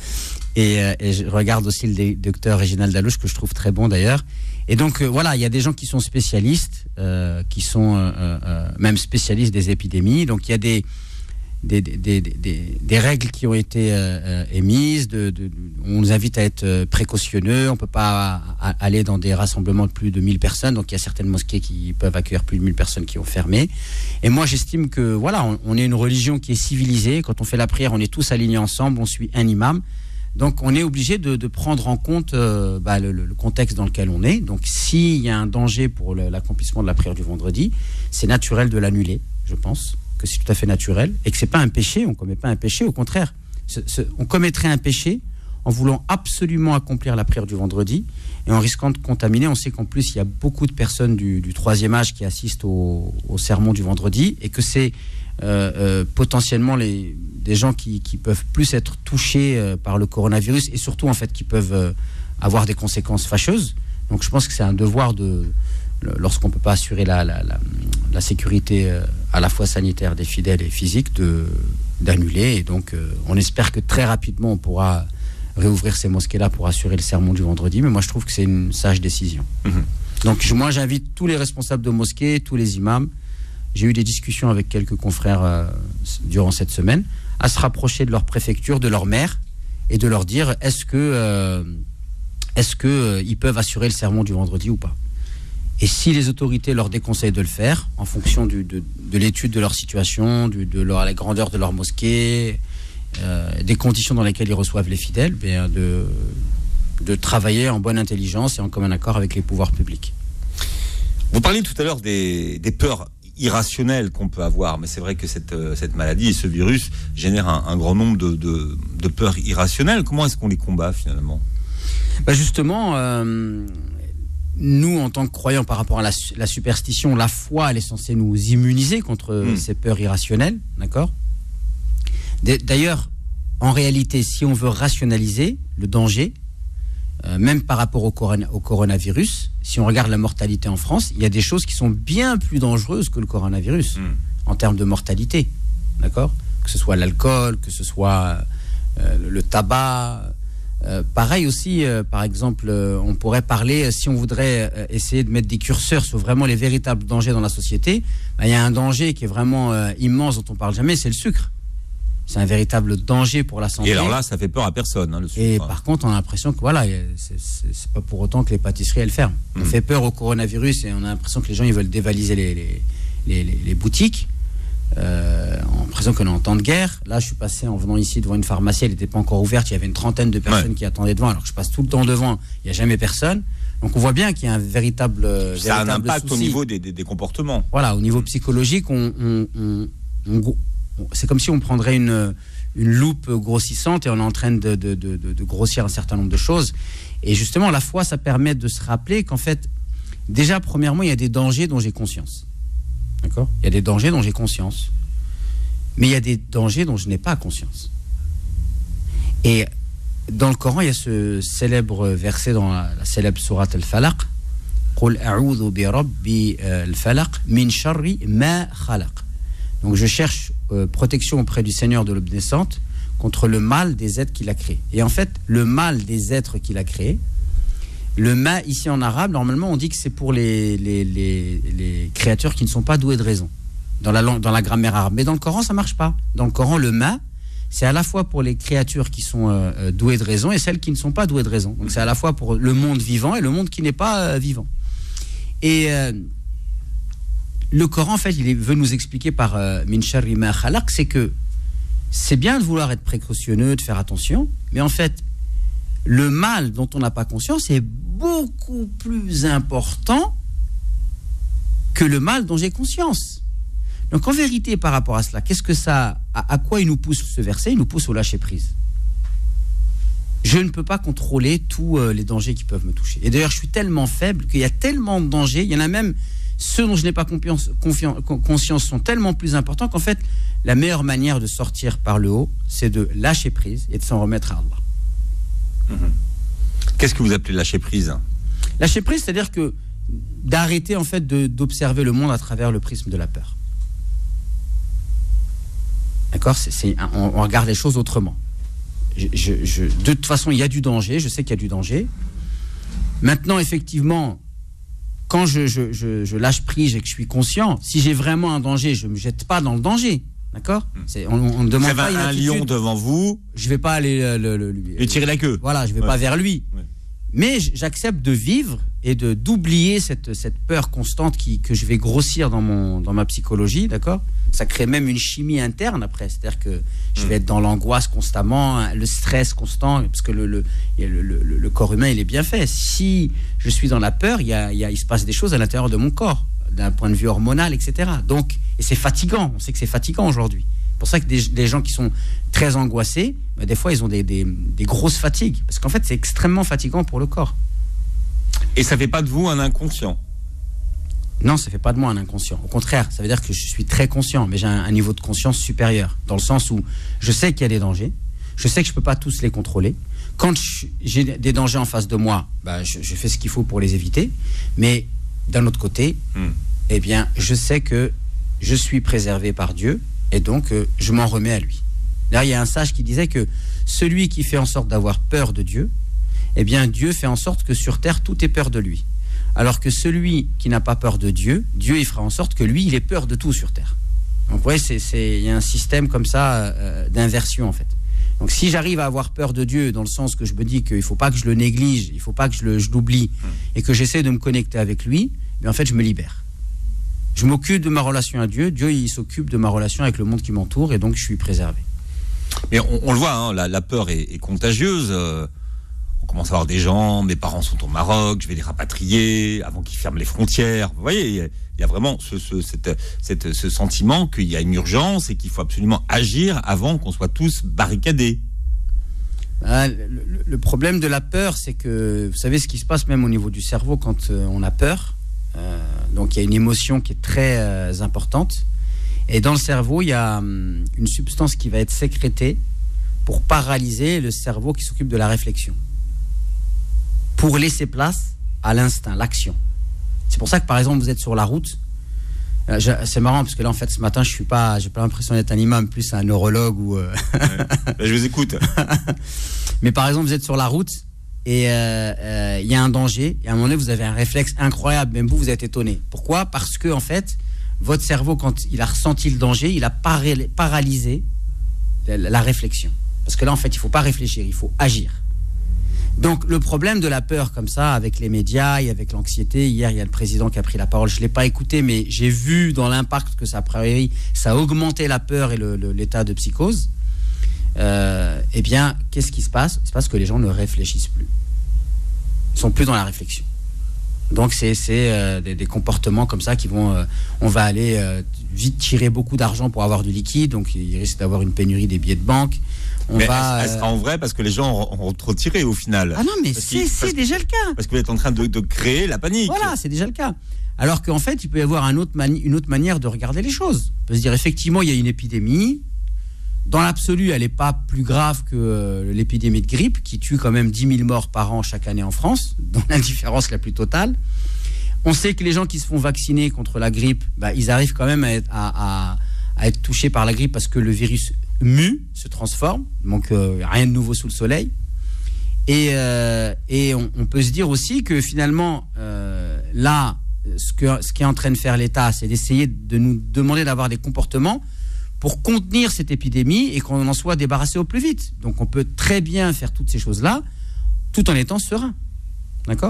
S3: et, euh, et je regarde aussi le docteur Réginald Alouche que je trouve très bon d'ailleurs. Et donc, euh, voilà, il y a des gens qui sont spécialistes, euh, qui sont euh, euh, même spécialistes des épidémies. Donc, il y a des, des, des, des, des, des règles qui ont été euh, émises. De, de, on nous invite à être précautionneux. On ne peut pas à, à aller dans des rassemblements de plus de mille personnes. Donc, il y a certaines mosquées qui peuvent accueillir plus de mille personnes qui ont fermé. Et moi, j'estime que, voilà, on, on est une religion qui est civilisée. Quand on fait la prière, on est tous alignés ensemble. On suit un imam. Donc, on est obligé de, de prendre en compte euh, bah, le, le contexte dans lequel on est. Donc, s'il y a un danger pour le, l'accomplissement de la prière du vendredi, c'est naturel de l'annuler, je pense, que c'est tout à fait naturel, et que c'est pas un péché, on ne commet pas un péché, au contraire. Ce, ce, on commettrait un péché en voulant absolument accomplir la prière du vendredi, et en risquant de contaminer. On sait qu'en plus, il y a beaucoup de personnes du, du troisième âge qui assistent au, au sermon du vendredi, et que c'est euh, euh, potentiellement les... des gens qui, qui peuvent plus être touchés euh, par le coronavirus et surtout en fait qui peuvent euh, avoir des conséquences fâcheuses. Donc je pense que c'est un devoir de, le, lorsqu'on ne peut pas assurer la, la, la, la sécurité euh, à la fois sanitaire des fidèles et physique, de, d'annuler. Et donc euh, on espère que très rapidement on pourra réouvrir ces mosquées-là pour assurer le sermon du vendredi. Mais moi je trouve que c'est une sage décision. Mmh. Donc je, moi j'invite tous les responsables de mosquées, tous les imams. J'ai eu des discussions avec quelques confrères euh, durant cette semaine, à se rapprocher de leur préfecture, de leur maire, et de leur dire est-ce que euh, est-ce que euh, ils peuvent assurer le sermon du vendredi ou pas. Et si les autorités leur déconseillent de le faire, en fonction du, de, de l'étude de leur situation, du, de leur, la grandeur de leur mosquée, euh, des conditions dans lesquelles ils reçoivent les fidèles, bien de, de travailler en bonne intelligence et en commun accord avec les pouvoirs publics.
S2: Vous parliez tout à l'heure des, des peurs irrationnelles qu'on peut avoir, mais c'est vrai que cette, cette maladie et ce virus génèrent un, un grand nombre de, de, de peurs irrationnelles. Comment est-ce qu'on les combat finalement ?
S3: Bah justement, euh, nous en tant que croyants par rapport à la, la superstition, la foi elle est censée nous immuniser contre mmh. ces peurs irrationnelles, d'accord ? D'ailleurs, en réalité, si on veut rationaliser le danger, euh, même par rapport au, corona, au coronavirus, si on regarde la mortalité en France, il y a des choses qui sont bien plus dangereuses que le coronavirus, mmh. en termes de mortalité, d'accord ? Que ce soit l'alcool, que ce soit euh, le, le tabac. Euh, pareil aussi, euh, par exemple, euh, on pourrait parler, si on voudrait euh, essayer de mettre des curseurs sur vraiment les véritables dangers dans la société, bah, il y a un danger qui est vraiment euh, immense, dont on ne parle jamais, c'est le sucre. C'est un véritable danger pour la santé.
S2: Et alors là, ça fait peur à personne, hein, le sucre.
S3: Et par contre, on a l'impression que voilà, c'est, c'est, c'est pas pour autant que les pâtisseries elles ferment. Mmh. On fait peur au coronavirus et on a l'impression que les gens ils veulent dévaliser les, les, les, les, les boutiques. Euh, on a l'impression qu'on est en temps de guerre. Là, je suis passé en venant ici devant une pharmacie, elle n'était pas encore ouverte. Il y avait une trentaine de personnes ouais. qui attendaient devant, alors que je passe tout le temps devant. Il n'y a jamais personne. Donc on voit bien qu'il y a un véritable,
S2: ça
S3: véritable
S2: a un impact
S3: souci.
S2: Au niveau des, des, des comportements.
S3: Voilà, au niveau psychologique, on, on, on, on c'est comme si on prendrait une, une loupe grossissante et on est en train de, de, de, de grossir un certain nombre de choses. Et justement, la foi, ça permet de se rappeler qu'en fait, déjà, premièrement, il y a des dangers dont j'ai conscience. D'accord ? Il y a des dangers dont j'ai conscience. Mais il y a des dangers dont je n'ai pas conscience. Et dans le Coran, il y a ce célèbre verset dans la, la célèbre sourate Al-Falaq. قُلْ أَعُوذُ بِرَبِّ الْفَلَقِ مِنْ شَرِّ مَا خَلَقَ. Donc je cherche euh, protection auprès du Seigneur de l'aube naissante contre le mal des êtres qu'il a créés. Et en fait, le mal des êtres qu'il a créés, le ma ici en arabe, normalement on dit que c'est pour les, les, les, les créatures qui ne sont pas douées de raison, dans la, langue, dans la grammaire arabe. Mais dans le Coran, ça ne marche pas. Dans le Coran, le ma, c'est à la fois pour les créatures qui sont euh, douées de raison et celles qui ne sont pas douées de raison. Donc c'est à la fois pour le monde vivant et le monde qui n'est pas euh, vivant. Et euh, le Coran, en fait, il veut nous expliquer par euh, min sharri ma khalaq, c'est que c'est bien de vouloir être précautionneux, de faire attention, mais en fait, le mal dont on n'a pas conscience est beaucoup plus important que le mal dont j'ai conscience. Donc en vérité, par rapport à cela, qu'est-ce que ça, à, à quoi il nous pousse ce verset ? Il nous pousse au lâcher-prise. Je ne peux pas contrôler tous euh, les dangers qui peuvent me toucher. Et d'ailleurs, je suis tellement faible qu'il y a tellement de dangers, il y en a même, ceux dont je n'ai pas confiance, confiance, conscience sont tellement plus importants qu'en fait, la meilleure manière de sortir par le haut, c'est de lâcher prise et de s'en remettre à Allah.
S2: Mmh. Qu'est-ce que vous appelez lâcher prise ?
S3: Lâcher prise, c'est-à-dire que d'arrêter en fait de, d'observer le monde à travers le prisme de la peur. D'accord ? c'est, c'est, on, on regarde les choses autrement. Je, je, je, de toute façon, il y a du danger, je sais qu'il y a du danger. Maintenant, effectivement, quand je, je, je, je lâche prise et que je suis conscient, si j'ai vraiment un danger, je ne me jette pas dans le danger. D'accord ? C'est, on, on ne demande
S2: vous
S3: pas
S2: avez un lion devant vous.
S3: Je ne vais pas aller le, le, le, lui,
S2: lui tirer la queue.
S3: Voilà, je ne vais ouais. pas vers lui. Ouais. Mais j'accepte de vivre et de, d'oublier cette, cette peur constante qui, que je vais grossir dans, mon, dans ma psychologie, d'accord ? Ça crée même une chimie interne après, c'est-à-dire que je vais être dans l'angoisse constamment, le stress constant, parce que le, le, le, le, le corps humain, il est bien fait. Si je suis dans la peur, il, y a, il, y a, il se passe des choses à l'intérieur de mon corps, d'un point de vue hormonal, et cetera. Donc, et c'est fatigant, on sait que c'est fatigant aujourd'hui. C'est pour ça que des, des gens qui sont très angoissés, ben des fois, ils ont des, des, des grosses fatigues, parce qu'en fait, c'est extrêmement fatigant pour le corps.
S2: Et ça ne fait pas de vous un inconscient ?
S3: Non, ça ne fait pas de moi un inconscient. Au contraire, ça veut dire que je suis très conscient, mais j'ai un, un niveau de conscience supérieur, dans le sens où je sais qu'il y a des dangers, je sais que je ne peux pas tous les contrôler. Quand je, j'ai des dangers en face de moi, bah, je, je fais ce qu'il faut pour les éviter, mais d'un autre côté, mm. eh bien, je sais que je suis préservé par Dieu, et donc euh, je m'en remets à lui. Là, il y a un sage qui disait que celui qui fait en sorte d'avoir peur de Dieu, eh bien, Dieu fait en sorte que sur terre, tout ait peur de lui. Alors que celui qui n'a pas peur de Dieu, Dieu il fera en sorte que lui, il ait peur de tout sur terre. Donc ouais, c'est, c'est, il y a un système comme ça euh, d'inversion en fait. Donc si j'arrive à avoir peur de Dieu dans le sens que je me dis qu'il ne faut pas que je le néglige, il ne faut pas que je, le, je l'oublie et que j'essaie de me connecter avec lui, bien en fait je me libère. Je m'occupe de ma relation à Dieu, Dieu il s'occupe de ma relation avec le monde qui m'entoure et donc je suis préservé.
S2: Mais on, on le voit, hein, la, la peur est, est contagieuse. Euh... commence à avoir des gens, mes parents sont au Maroc, je vais les rapatrier avant qu'ils ferment les frontières. Vous voyez, il y a, il y a vraiment ce, ce, cette, cette, ce sentiment qu'il y a une urgence et qu'il faut absolument agir avant qu'on soit tous barricadés.
S3: Ah, le, le problème de la peur, c'est que vous savez ce qui se passe même au niveau du cerveau quand euh, on a peur. Euh, donc il y a une émotion qui est très euh, importante. Et dans le cerveau, il y a hum, une substance qui va être sécrétée pour paralyser le cerveau qui s'occupe de la réflexion, pour laisser place à l'instinct, l'action. C'est pour ça que par exemple vous êtes sur la route. Euh, je, c'est marrant parce que là en fait ce matin je suis pas, j'ai pas l'impression d'être un imam, plus un neurologue ou. Euh...
S2: Ouais. Je vous écoute.
S3: Mais par exemple vous êtes sur la route et il euh, euh, y a un danger et à un moment donné vous avez un réflexe incroyable, même vous vous êtes étonné. Pourquoi ? Parce que en fait votre cerveau quand il a ressenti le danger, il a paré- paralysé la, la réflexion. Parce que là, en fait, il ne faut pas réfléchir, il faut agir. Donc, le problème de la peur, comme ça, avec les médias et avec l'anxiété, hier, il y a le président qui a pris la parole, je ne l'ai pas écouté, mais j'ai vu dans l'impact que ça a priori, ça a augmenté la peur et le, le, l'état de psychose. Euh, eh bien, qu'est-ce qui se passe ? Il se passe que les gens ne réfléchissent plus. Ils ne sont plus dans la réflexion. Donc, c'est, c'est euh, des, des comportements comme ça qui vont... Euh, on va aller euh, vite tirer beaucoup d'argent pour avoir du liquide, donc il risque d'avoir une pénurie des billets de banque. On
S2: mais
S3: va,
S2: elle sera en vrai parce que les gens auront trop tiré au final.
S3: Ah non, mais
S2: parce
S3: c'est, c'est déjà le cas.
S2: Parce que vous êtes en train de, de créer la panique.
S3: Voilà, c'est déjà le cas. Alors qu'en fait, il peut y avoir un autre mani- une autre manière de regarder les choses. On peut se dire, effectivement, il y a une épidémie. Dans l'absolu, elle n'est pas plus grave que euh, l'épidémie de grippe, qui tue quand même dix mille morts par an chaque année en France, dans l'indifférence la plus totale. On sait que les gens qui se font vacciner contre la grippe, bah, ils arrivent quand même à être, à, à, à être touchés par la grippe parce que le virus mue, se transforme, donc euh, rien de nouveau sous le soleil. Et, euh, et on, on peut se dire aussi que finalement, euh, là, ce, que, ce qui est en train de faire l'État, c'est d'essayer de nous demander d'avoir des comportements pour contenir cette épidémie et qu'on en soit débarrassé au plus vite. Donc on peut très bien faire toutes ces choses-là tout en étant serein. D'accord ?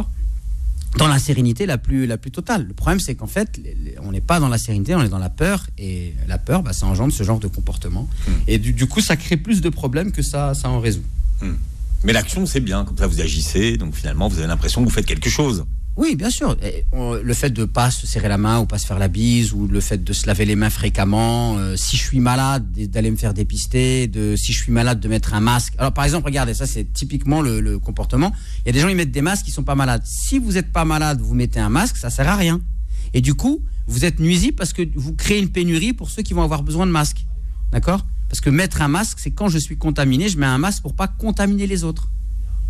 S3: Dans la sérénité la plus, la plus totale. Le problème, c'est qu'en fait, les, les, on n'est pas dans la sérénité, on est dans la peur. Et la peur, bah, ça engendre ce genre de comportement. Mmh. Et du, du coup, ça crée plus de problèmes que ça, ça en résout.
S2: Mmh. Mais l'action, c'est bien. Comme ça, vous agissez. Donc finalement, vous avez l'impression que vous faites quelque chose.
S3: Oui, bien sûr. Et on, le fait de ne pas se serrer la main ou pas se faire la bise, ou le fait de se laver les mains fréquemment, euh, si je suis malade, d'aller me faire dépister, de, si je suis malade, de mettre un masque. Alors par exemple, regardez, ça c'est typiquement le, le comportement. Il y a des gens qui mettent des masques qui ne sont pas malades. Si vous n'êtes pas malade, vous mettez un masque, ça ne sert à rien. Et du coup, vous êtes nuisible parce que vous créez une pénurie pour ceux qui vont avoir besoin de masques. D'accord ? Parce que mettre un masque, c'est quand je suis contaminé, je mets un masque pour ne pas contaminer les autres. D'accord ?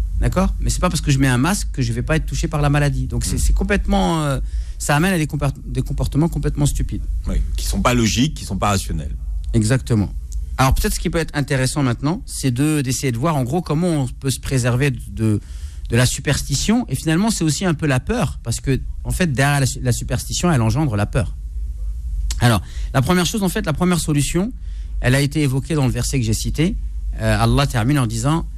S3: Mais c'est pas parce que je mets un masque que je vais pas être touché par la maladie. Donc c'est, c'est complètement, euh, ça amène à des, comport- des comportements complètement stupides.
S2: Oui, qui sont pas logiques, qui sont pas rationnels.
S3: Exactement. Alors peut-être ce qui peut être intéressant maintenant, c'est de d'essayer de voir en gros comment on peut se préserver de de, de la superstition. Et finalement, c'est aussi un peu la peur, parce que en fait derrière la, la superstition, elle engendre la peur. Alors la première chose, en fait, la première solution, elle a été évoquée dans le verset que j'ai cité. Euh, Allah termine en disant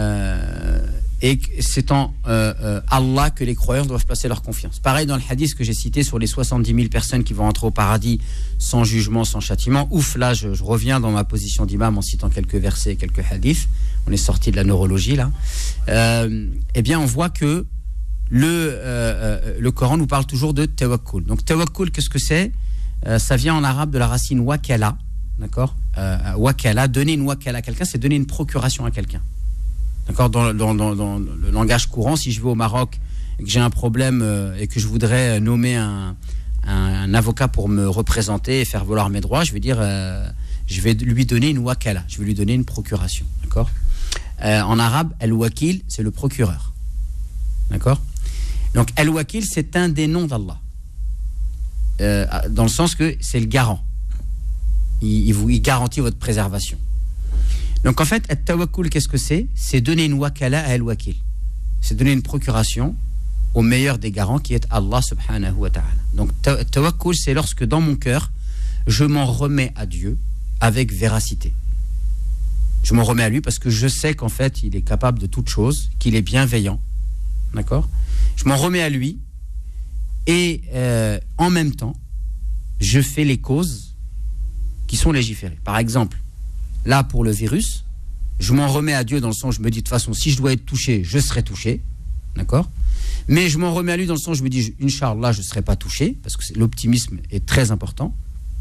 S3: euh, et c'est en euh, euh, Allah que les croyants doivent placer leur confiance. Pareil dans le hadith que j'ai cité sur les soixante-dix mille personnes qui vont entrer au paradis sans jugement, sans châtiment. Ouf, là je, je reviens dans ma position d'imam en citant quelques versets et quelques hadiths. On est sorti de la neurologie là. Euh, eh bien on voit que le, euh, euh, le Coran nous parle toujours de tawakkul. Donc tawakkul, qu'est-ce que c'est ? euh, Ça vient en arabe de la racine wakala. D'accord ? euh, Wakala, donner une wakala à quelqu'un, c'est donner une procuration à quelqu'un. D'accord, dans, dans, dans, dans le langage courant, si je vais au Maroc et que j'ai un problème euh, et que je voudrais nommer un, un, un avocat pour me représenter et faire valoir mes droits, je vais dire, euh, je vais lui donner une wakala, je vais lui donner une procuration. D'accord. Euh, en arabe, al-wakil, c'est le procureur. D'accord. Donc, al-wakil, c'est un des noms d'Allah. Euh, dans le sens que c'est le garant. Il, il, vous, il garantit votre préservation. Donc en fait, at-tawakkul, qu'est-ce que c'est ? C'est donner une wakala à al-wakil. C'est donner une procuration au meilleur des garants qui est Allah subhanahu wa ta'ala. Donc tawakkul, c'est lorsque dans mon cœur, je m'en remets à Dieu avec véracité. Je m'en remets à lui parce que je sais qu'en fait, il est capable de toutes choses, qu'il est bienveillant. D'accord ? Je m'en remets à lui et euh, en même temps, je fais les causes qui sont légiférées. Par exemple, là, pour le virus, Je m'en remets à Dieu dans le sens, je me dis de toute façon, si je dois être touché, je serai touché. D'accord ? Mais je m'en remets à lui dans le sens, je me dis, Inch'Allah, je ne serai pas touché, parce que l'optimisme est très important.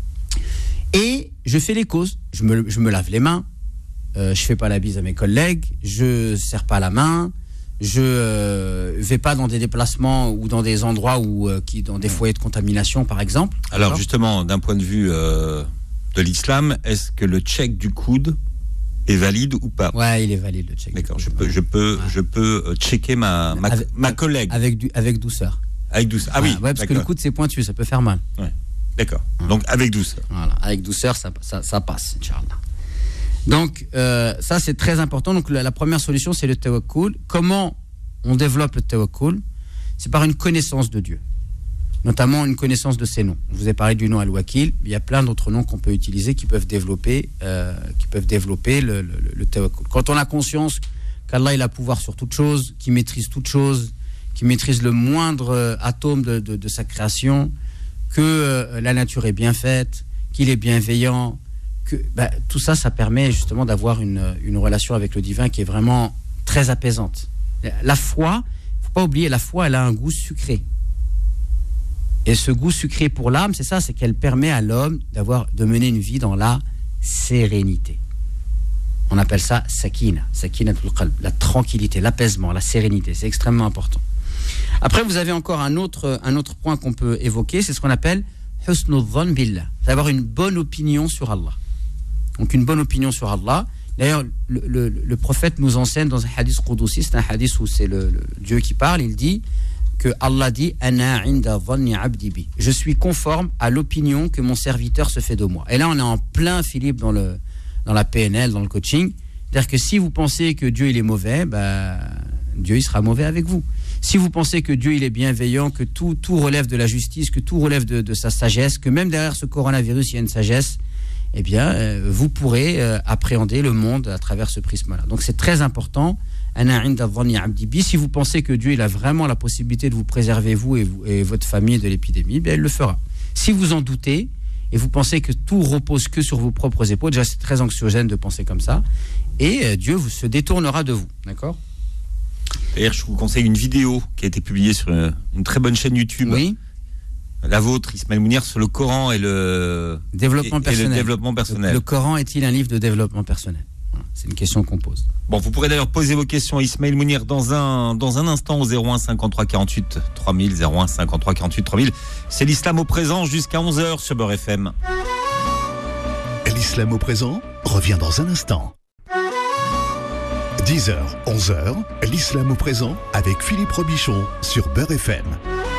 S3: Et je fais les causes. Je me, je me lave les mains, euh, je ne fais pas la bise à mes collègues, je ne serre pas la main, je ne euh, vais pas dans des déplacements ou dans des endroits où, euh, qui, dans des foyers de contamination, par exemple.
S2: Alors justement, d'un point de vue euh, de l'islam, est-ce que le check du coude est valide ou pas ?
S3: Ouais, il est valide le check.
S2: D'accord, je peux, je peux, ouais. je peux checker ma, ma,
S3: avec,
S2: ma collègue.
S3: Avec, du, avec douceur.
S2: Avec douceur. Ah oui.
S3: Ouais, parce que le coude c'est pointu, ça peut faire mal.
S2: Ouais. D'accord. Ouais. Donc avec douceur.
S3: Voilà, avec douceur, ça, ça, ça passe, Inch'Allah. Donc euh, ça c'est très important. Donc la, la première solution c'est le tawakkul. Comment on développe le tawakkul ? C'est par une connaissance de Dieu, notamment une connaissance de ses noms. Je vous ai parlé du nom Al-Wakil. Il y a plein d'autres noms qu'on peut utiliser qui peuvent développer, euh, qui peuvent développer le, le, le tawakkul. Quand on a conscience qu'Allah il a pouvoir sur toute chose, qu'il maîtrise toute chose, qu'il maîtrise le moindre atome de, de, de sa création, que euh, la nature est bien faite, qu'il est bienveillant, que bah, tout ça, ça permet justement d'avoir une, une relation avec le divin qui est vraiment très apaisante. La foi, il ne faut pas oublier, la foi, elle a un goût sucré. Et ce goût sucré pour l'âme, c'est ça, c'est qu'elle permet à l'homme d'avoir, de mener une vie dans la sérénité. On appelle ça sakina, sakinatul qalb, la tranquillité, l'apaisement, la sérénité. C'est extrêmement important. Après, vous avez encore un autre, un autre point qu'on peut évoquer, c'est ce qu'on appelle husnul dhann billah, c'est avoir une bonne opinion sur Allah. Donc une bonne opinion sur Allah. D'ailleurs, le, le, le prophète nous enseigne dans un hadith qudussi, c'est un hadith où c'est le, le Dieu qui parle, il dit que Allah dit Ana inda dhanni abdi bi. Je suis conforme à l'opinion que mon serviteur se fait de moi. Et là, on est en plein, Philippe, dans, le, dans la P N L, dans le coaching. C'est-à-dire que si vous pensez que Dieu il est mauvais, bah, Dieu il sera mauvais avec vous. Si vous pensez que Dieu il est bienveillant, que tout, tout relève de la justice, que tout relève de, de sa sagesse, que même derrière ce coronavirus il y a une sagesse, eh bien, euh, vous pourrez euh, appréhender le monde à travers ce prisme-là. Donc c'est très important. Si vous pensez que Dieu il a vraiment la possibilité de vous préserver, vous et, vous, et votre famille, de l'épidémie, bien, il le fera. Si vous en doutez et vous pensez que tout repose que sur vos propres épaules, déjà c'est très anxiogène de penser comme ça, et euh, Dieu vous, se détournera de vous. D'accord ?
S2: D'ailleurs, je vous conseille une vidéo qui a été publiée sur une, une très bonne chaîne YouTube.
S3: Oui.
S2: La vôtre, Ismaël Mounir, sur le Coran et le
S3: développement
S2: et,
S3: personnel.
S2: Et le développement personnel.
S3: Le, le Coran est-il un livre de développement personnel ? Voilà, c'est une question qu'on pose.
S2: Bon, vous pourrez d'ailleurs poser vos questions à Ismaël Mounir dans un, dans un instant au zéro un cinquante-trois quarante-huit trois mille, zéro un cinquante-trois quarante-huit trois mille. C'est l'islam au présent jusqu'à onze heures sur Beurre F M.
S1: L'islam au présent revient dans un instant. dix heures, onze heures, l'islam au présent avec Philippe Robichon sur Beurre F M.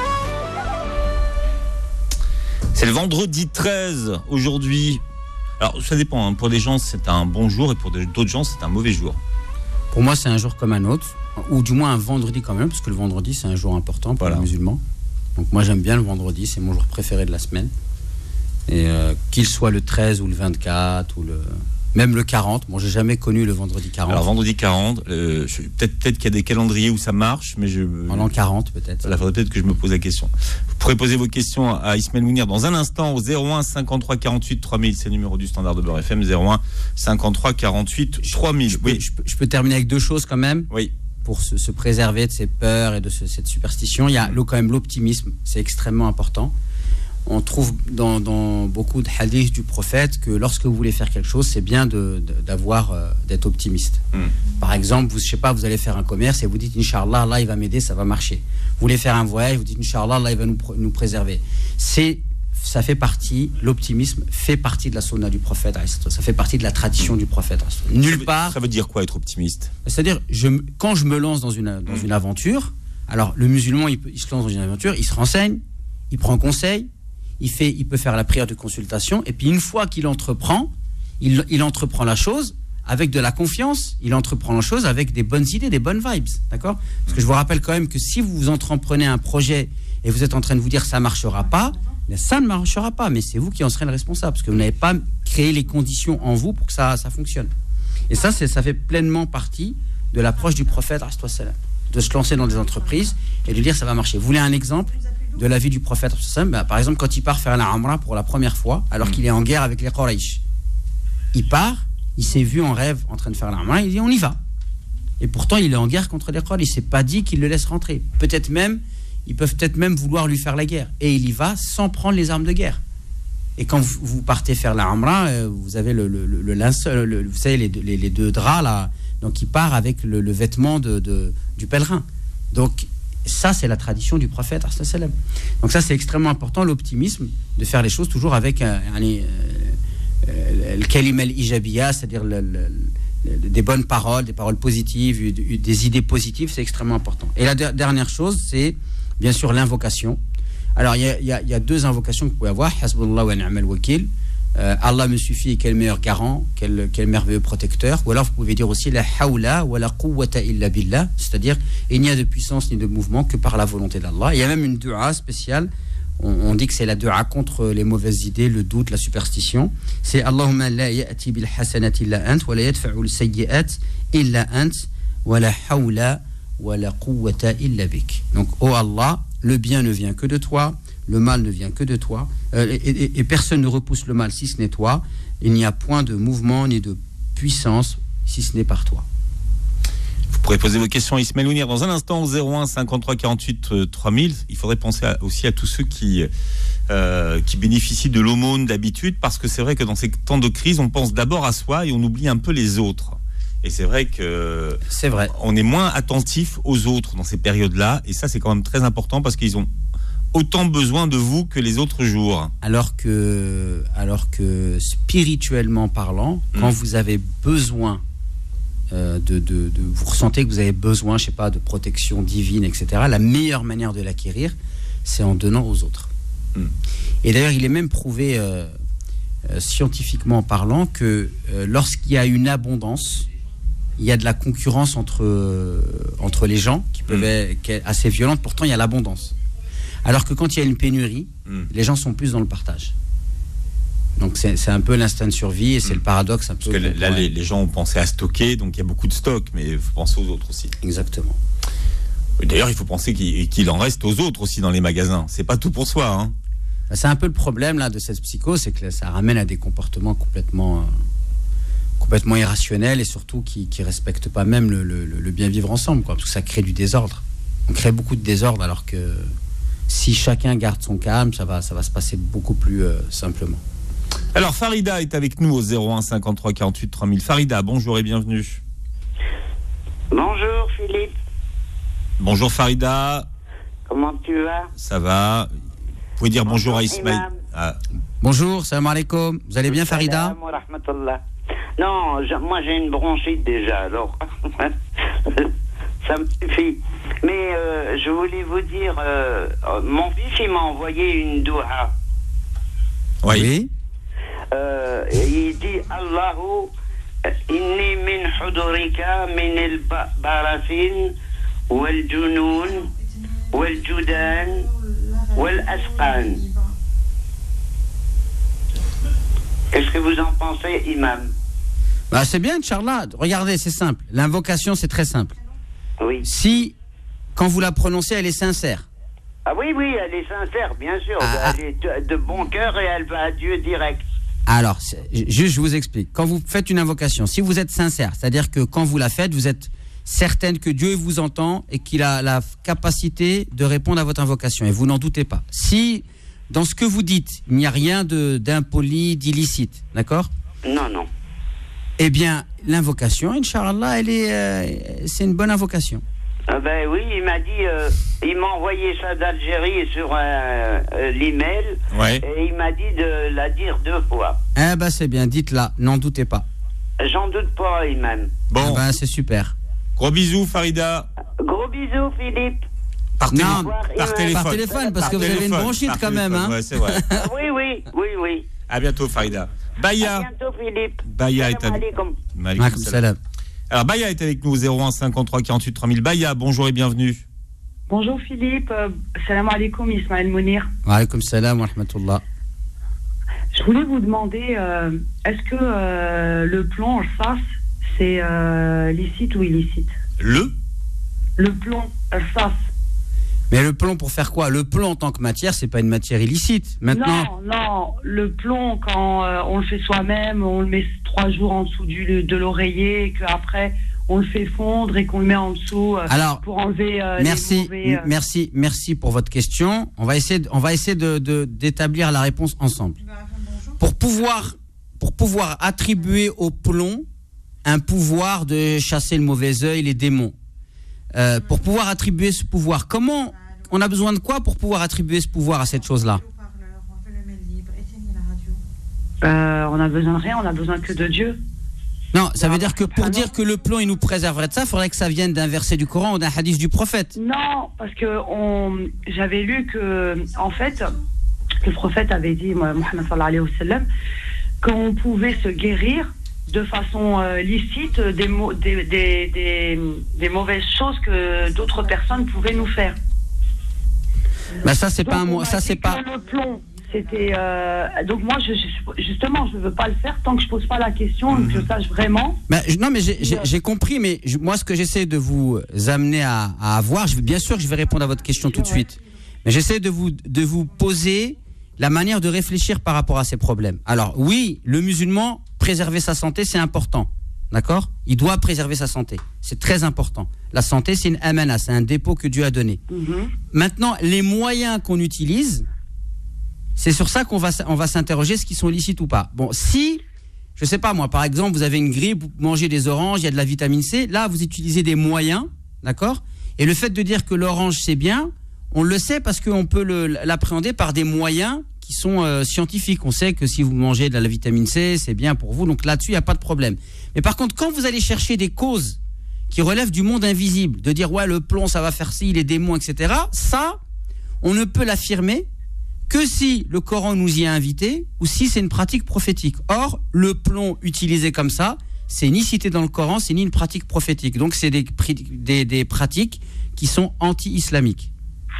S2: C'est le vendredi treize aujourd'hui. Alors ça dépend, hein. Pour des gens c'est un bon jour et pour d'autres gens c'est un mauvais jour.
S3: Pour moi c'est un jour comme un autre, ou du moins un vendredi quand même, parce que le vendredi c'est un jour important pour voilà. les musulmans. Donc moi j'aime bien le vendredi, c'est mon jour préféré de la semaine. Et euh, qu'il soit le treize ou le vingt-quatre ou le... Même le quarante, bon, j'ai jamais connu le vendredi quarante.
S2: Alors vendredi quarante, euh, je, peut-être, peut-être qu'il y a des calendriers où ça marche, mais je...
S3: En l'an quarante peut-être.
S2: Il faudrait peut-être que je me pose la question. Vous pourrez poser vos questions à Ismaël Mounir dans un instant au zéro un cinquante-trois quarante-huit trois mille, c'est le numéro du standard de Beurre F M, zéro un cinquante-trois quarante-huit trois mille.
S3: Je, je, oui. peux, je, peux, je peux terminer avec deux choses quand même.
S2: Oui.
S3: Pour se, se préserver de ces peurs et de ce, cette superstition. Il y a quand même l'optimisme, c'est extrêmement important. On trouve dans, dans beaucoup de hadiths du prophète que lorsque vous voulez faire quelque chose, c'est bien de, de, d'avoir, euh, d'être optimiste. Mm. Par exemple, vous, je sais pas, vous allez faire un commerce et vous dites Inch'Allah, Allah il va m'aider, ça va marcher. Vous voulez faire un voyage, vous dites Inch'Allah, Allah il va nous, nous préserver. C'est, ça fait partie, l'optimisme fait partie de la sunna du prophète, ça fait partie de la tradition du prophète. Nulle
S2: ça veut,
S3: part.
S2: Ça veut dire quoi être optimiste ?
S3: C'est-à-dire, je, quand je me lance dans une, dans mm. une aventure, alors le musulman il, il se lance dans une aventure, il se renseigne, il prend conseil. Il, fait, il peut faire la prière de consultation, et puis une fois qu'il entreprend, il, il entreprend la chose avec de la confiance, il entreprend la chose avec des bonnes idées, des bonnes vibes, d'accord ? Parce que je vous rappelle quand même que si vous entreprenez un projet et vous êtes en train de vous dire ça ne marchera pas, bien ça ne marchera pas, mais c'est vous qui en serez le responsable, parce que vous n'avez pas créé les conditions en vous pour que ça, ça fonctionne. Et ça, c'est, ça fait pleinement partie de l'approche du prophète, de se lancer dans des entreprises et de dire ça va marcher. Vous voulez un exemple de la vie du prophète, bah, par exemple quand il part faire la Umrah pour la première fois alors qu'il est en guerre avec les Quraysh, il part, il s'est vu en rêve en train de faire l'Umrah, il dit on y va. Et pourtant, il est en guerre contre les Quraysh. Il ne s'est pas dit qu'il le laisse rentrer. Peut-être même, ils peuvent peut-être même vouloir lui faire la guerre. Et il y va sans prendre les armes de guerre. Et quand vous, vous partez faire la Umrah, euh, vous avez le, le, le, le linceul, le, vous savez, les, les, les deux draps là. Donc, il part avec le, le vêtement de, de, du pèlerin. Donc, ça, c'est la tradition du prophète. Donc, ça, c'est extrêmement important, l'optimisme, de faire les choses toujours avec un, un, euh, le kalim al-ijabiya, c'est-à-dire le, le, le, des bonnes paroles, des paroles positives, des idées positives, c'est extrêmement important. Et la de, dernière chose, c'est bien sûr l'invocation. Alors, il y, y, y a deux invocations que vous pouvez avoir. Hasbunallah wa ni'mal wakil. Euh, Allah me suffit et quel meilleur garant, quel, quel merveilleux protecteur. Ou alors vous pouvez dire aussi la hawla wa la quwwata illa billah, c'est-à-dire il n'y a de puissance ni de mouvement que par la volonté d'Allah. Il y a même une dua spéciale, on, on dit que c'est la dua contre les mauvaises idées, le doute, la superstition. C'est Allahumma la ya'ti bil hasanati illa ant wa la yadfa'u al sayyi'at illa ant wa la hawla wa la quwwata illa bik. Donc oh Allah, le bien ne vient que de toi, le mal ne vient que de toi, euh, et, et, et personne ne repousse le mal si ce n'est toi. Il n'y a point de mouvement ni de puissance si ce n'est par toi.
S2: Vous pourrez poser vos questions à Ismaël Mounir dans un instant au zéro un cinquante-trois quarante-huit trois mille. Il faudrait penser à, aussi à tous ceux qui, euh, qui bénéficient de l'aumône d'habitude, parce que c'est vrai que dans ces temps de crise, on pense d'abord à soi et on oublie un peu les autres. Et c'est vrai que
S3: c'est vrai.
S2: On est moins attentif aux autres dans ces périodes-là, et ça c'est quand même très important parce qu'ils ont autant besoin de vous que les autres jours.
S3: Alors que, alors que spirituellement parlant, mmh. quand vous avez besoin euh, de, de, de, vous ressentez que vous avez besoin, je sais pas, de protection divine, et cetera. La meilleure manière de l'acquérir, c'est en donnant aux autres. Mmh. Et d'ailleurs, il est même prouvé euh, euh, scientifiquement parlant que euh, lorsqu'il y a une abondance, il y a de la concurrence entre euh, entre les gens qui peuvent mmh. être, qui est assez violente. Pourtant, il y a l'abondance. Alors que quand il y a une pénurie, mmh. les gens sont plus dans le partage. Donc c'est, c'est un peu l'instinct de survie et c'est mmh. le paradoxe un peu.
S2: Parce que là, les, les gens ont pensé à stocker, donc il y a beaucoup de stock, mais il faut penser aux autres aussi.
S3: Exactement.
S2: D'ailleurs, il faut penser qu'il, qu'il en reste aux autres aussi dans les magasins. C'est pas tout pour soi, hein.
S3: C'est un peu le problème là de cette psychose, c'est que ça ramène à des comportements complètement, euh, complètement irrationnels et surtout qui qui respectent pas même le, le, le bien vivre ensemble, quoi, parce que ça crée du désordre. On crée beaucoup de désordre alors que si chacun garde son calme, ça va, ça va se passer beaucoup plus euh, simplement.
S2: Alors Farida est avec nous au zéro un cinquante-trois quarante-huit trois mille. Farida, bonjour et bienvenue.
S4: Bonjour Philippe.
S2: Bonjour Farida.
S4: Comment tu vas?
S2: Ça va. Vous pouvez dire bonjour, bonjour à Ismaël. Ah.
S3: Bonjour, salam alaikum. Vous allez bien Farida?
S4: Non, je, moi j'ai une bronchite déjà, alors ça me suffit. Mais euh, je voulais vous dire, euh, mon fils il m'a envoyé une doua.
S2: Oui.
S4: Euh, il dit Allahu inni min hudurika min al-barasin wal-junun wal-judan wal-asqan. Qu'est-ce que vous en pensez, imam?
S3: Bah, c'est bien, Inch'Allah. Regardez, c'est simple. L'invocation, c'est très simple.
S4: Oui.
S3: Si, quand vous la prononcez, elle est sincère.
S4: Ah oui, oui, elle est sincère, bien sûr.
S3: Ah,
S4: elle est de bon cœur et elle va à Dieu direct.
S3: Alors, juste, je vous explique. Quand vous faites une invocation, si vous êtes sincère, c'est-à-dire que quand vous la faites, vous êtes certaine que Dieu vous entend et qu'il a la capacité de répondre à votre invocation. Et vous n'en doutez pas. Si, dans ce que vous dites, il n'y a rien de, d'impoli, d'illicite, d'accord?
S4: Non, non.
S3: Eh bien, l'invocation, Inch'Allah, elle est, euh, c'est une bonne invocation.
S4: Ah ben oui, il m'a dit, euh, il m'a envoyé ça d'Algérie sur euh, euh, l'email,
S2: ouais.
S4: Et il m'a dit de la dire deux fois.
S3: Eh ben c'est bien, dites-la, n'en doutez pas.
S4: J'en doute pas, imam.
S2: Bon,
S3: eh ben c'est super.
S2: Gros bisous, Farida.
S4: Gros bisous, Philippe.
S2: Par, télé-
S3: non,
S2: par,
S4: par
S2: téléphone.
S3: Par téléphone, parce
S2: par
S3: que vous
S2: téléphone,
S3: avez une bronchite quand
S2: téléphone,
S3: même, hein.
S2: Ouais, c'est vrai.
S4: Oui, oui, oui, oui.
S2: À bientôt, Farida. Baya.
S4: À bientôt, Philippe.
S2: Baya est avec nous. Alors, Baya est avec nous au zéro un cinquante-trois quarante-huit trois mille. Baya, bonjour et bienvenue.
S5: Bonjour Philippe. Euh, salam alaikum, Ismaël Mounir.
S3: Wa alaikum salam wa rahmatullah.
S5: Je voulais vous demander, euh, est-ce que euh, le plomb, le sas, c'est euh, licite ou illicite?
S2: Le
S5: Le plomb, le sas.
S3: Mais le plomb pour faire quoi? Le plomb en tant que matière, c'est pas une matière illicite. Maintenant...
S5: Non, non, le plomb, quand euh, on le fait soi-même, on le met trois jours en dessous du, de l'oreiller, et qu'après on le fait fondre et qu'on le met en dessous euh,
S3: Alors,
S5: pour enlever euh,
S3: merci,
S5: les mauvais... Euh...
S3: Merci, merci pour votre question. On va essayer, de, on va essayer de, de, d'établir la réponse ensemble. Pour pouvoir, pour pouvoir attribuer au plomb un pouvoir de chasser le mauvais œil, les démons, euh, pour pouvoir attribuer ce pouvoir, comment, on a besoin de quoi pour pouvoir attribuer ce pouvoir à cette chose-là?
S5: euh, On a besoin de rien, on a besoin que de Dieu.
S3: Non, ça veut dire que pour dire que le plomb il nous préserverait de ça, il faudrait que ça vienne d'un verset du Coran ou d'un hadith du prophète.
S5: Non, parce que on, j'avais lu que, en fait, le prophète avait dit, Mohammed sallallahu alayhi wa sallam, qu'on pouvait se guérir de façon euh, licite des, mo- des, des, des, des mauvaises choses que d'autres personnes pouvaient nous faire.
S3: Bah ça c'est
S5: donc,
S3: pas un mot, ça c'est pas.
S5: Le plomb, c'était euh, donc moi je, je, justement je ne veux pas le faire tant que je pose pas la question, mmh. que je sache vraiment.
S3: Bah, je, non mais j'ai, j'ai, j'ai compris, mais je, moi ce que j'essaie de vous amener à, à avoir, je, bien sûr que je vais répondre à votre question tout de suite, mais j'essaie de vous de vous poser la manière de réfléchir par rapport à ces problèmes. Alors oui, le musulman, préserver sa santé, c'est important. D'accord? Il doit préserver sa santé. C'est très important. La santé, c'est une amana, c'est un dépôt que Dieu a donné. Mm-hmm. Maintenant, les moyens qu'on utilise, c'est sur ça qu'on va, on va s'interroger, ce qui sont licites ou pas. Bon, si, je sais pas moi, par exemple, vous avez une grippe, vous mangez des oranges, il y a de la vitamine C, là, vous utilisez des moyens, d'accord? Et le fait de dire que l'orange, c'est bien, on le sait parce qu'on peut le, l'appréhender par des moyens qui sont euh, scientifiques. On sait que si vous mangez de la vitamine C, c'est bien pour vous. Donc là-dessus, il n'y a pas de problème. Mais par contre, quand vous allez chercher des causes qui relèvent du monde invisible, de dire, ouais, le plomb, ça va faire ci, les démons, et cetera, ça, on ne peut l'affirmer que si le Coran nous y a invités ou si c'est une pratique prophétique. Or, le plomb utilisé comme ça, c'est ni cité dans le Coran, c'est ni une pratique prophétique. Donc, c'est des, des, des pratiques qui sont anti-islamiques.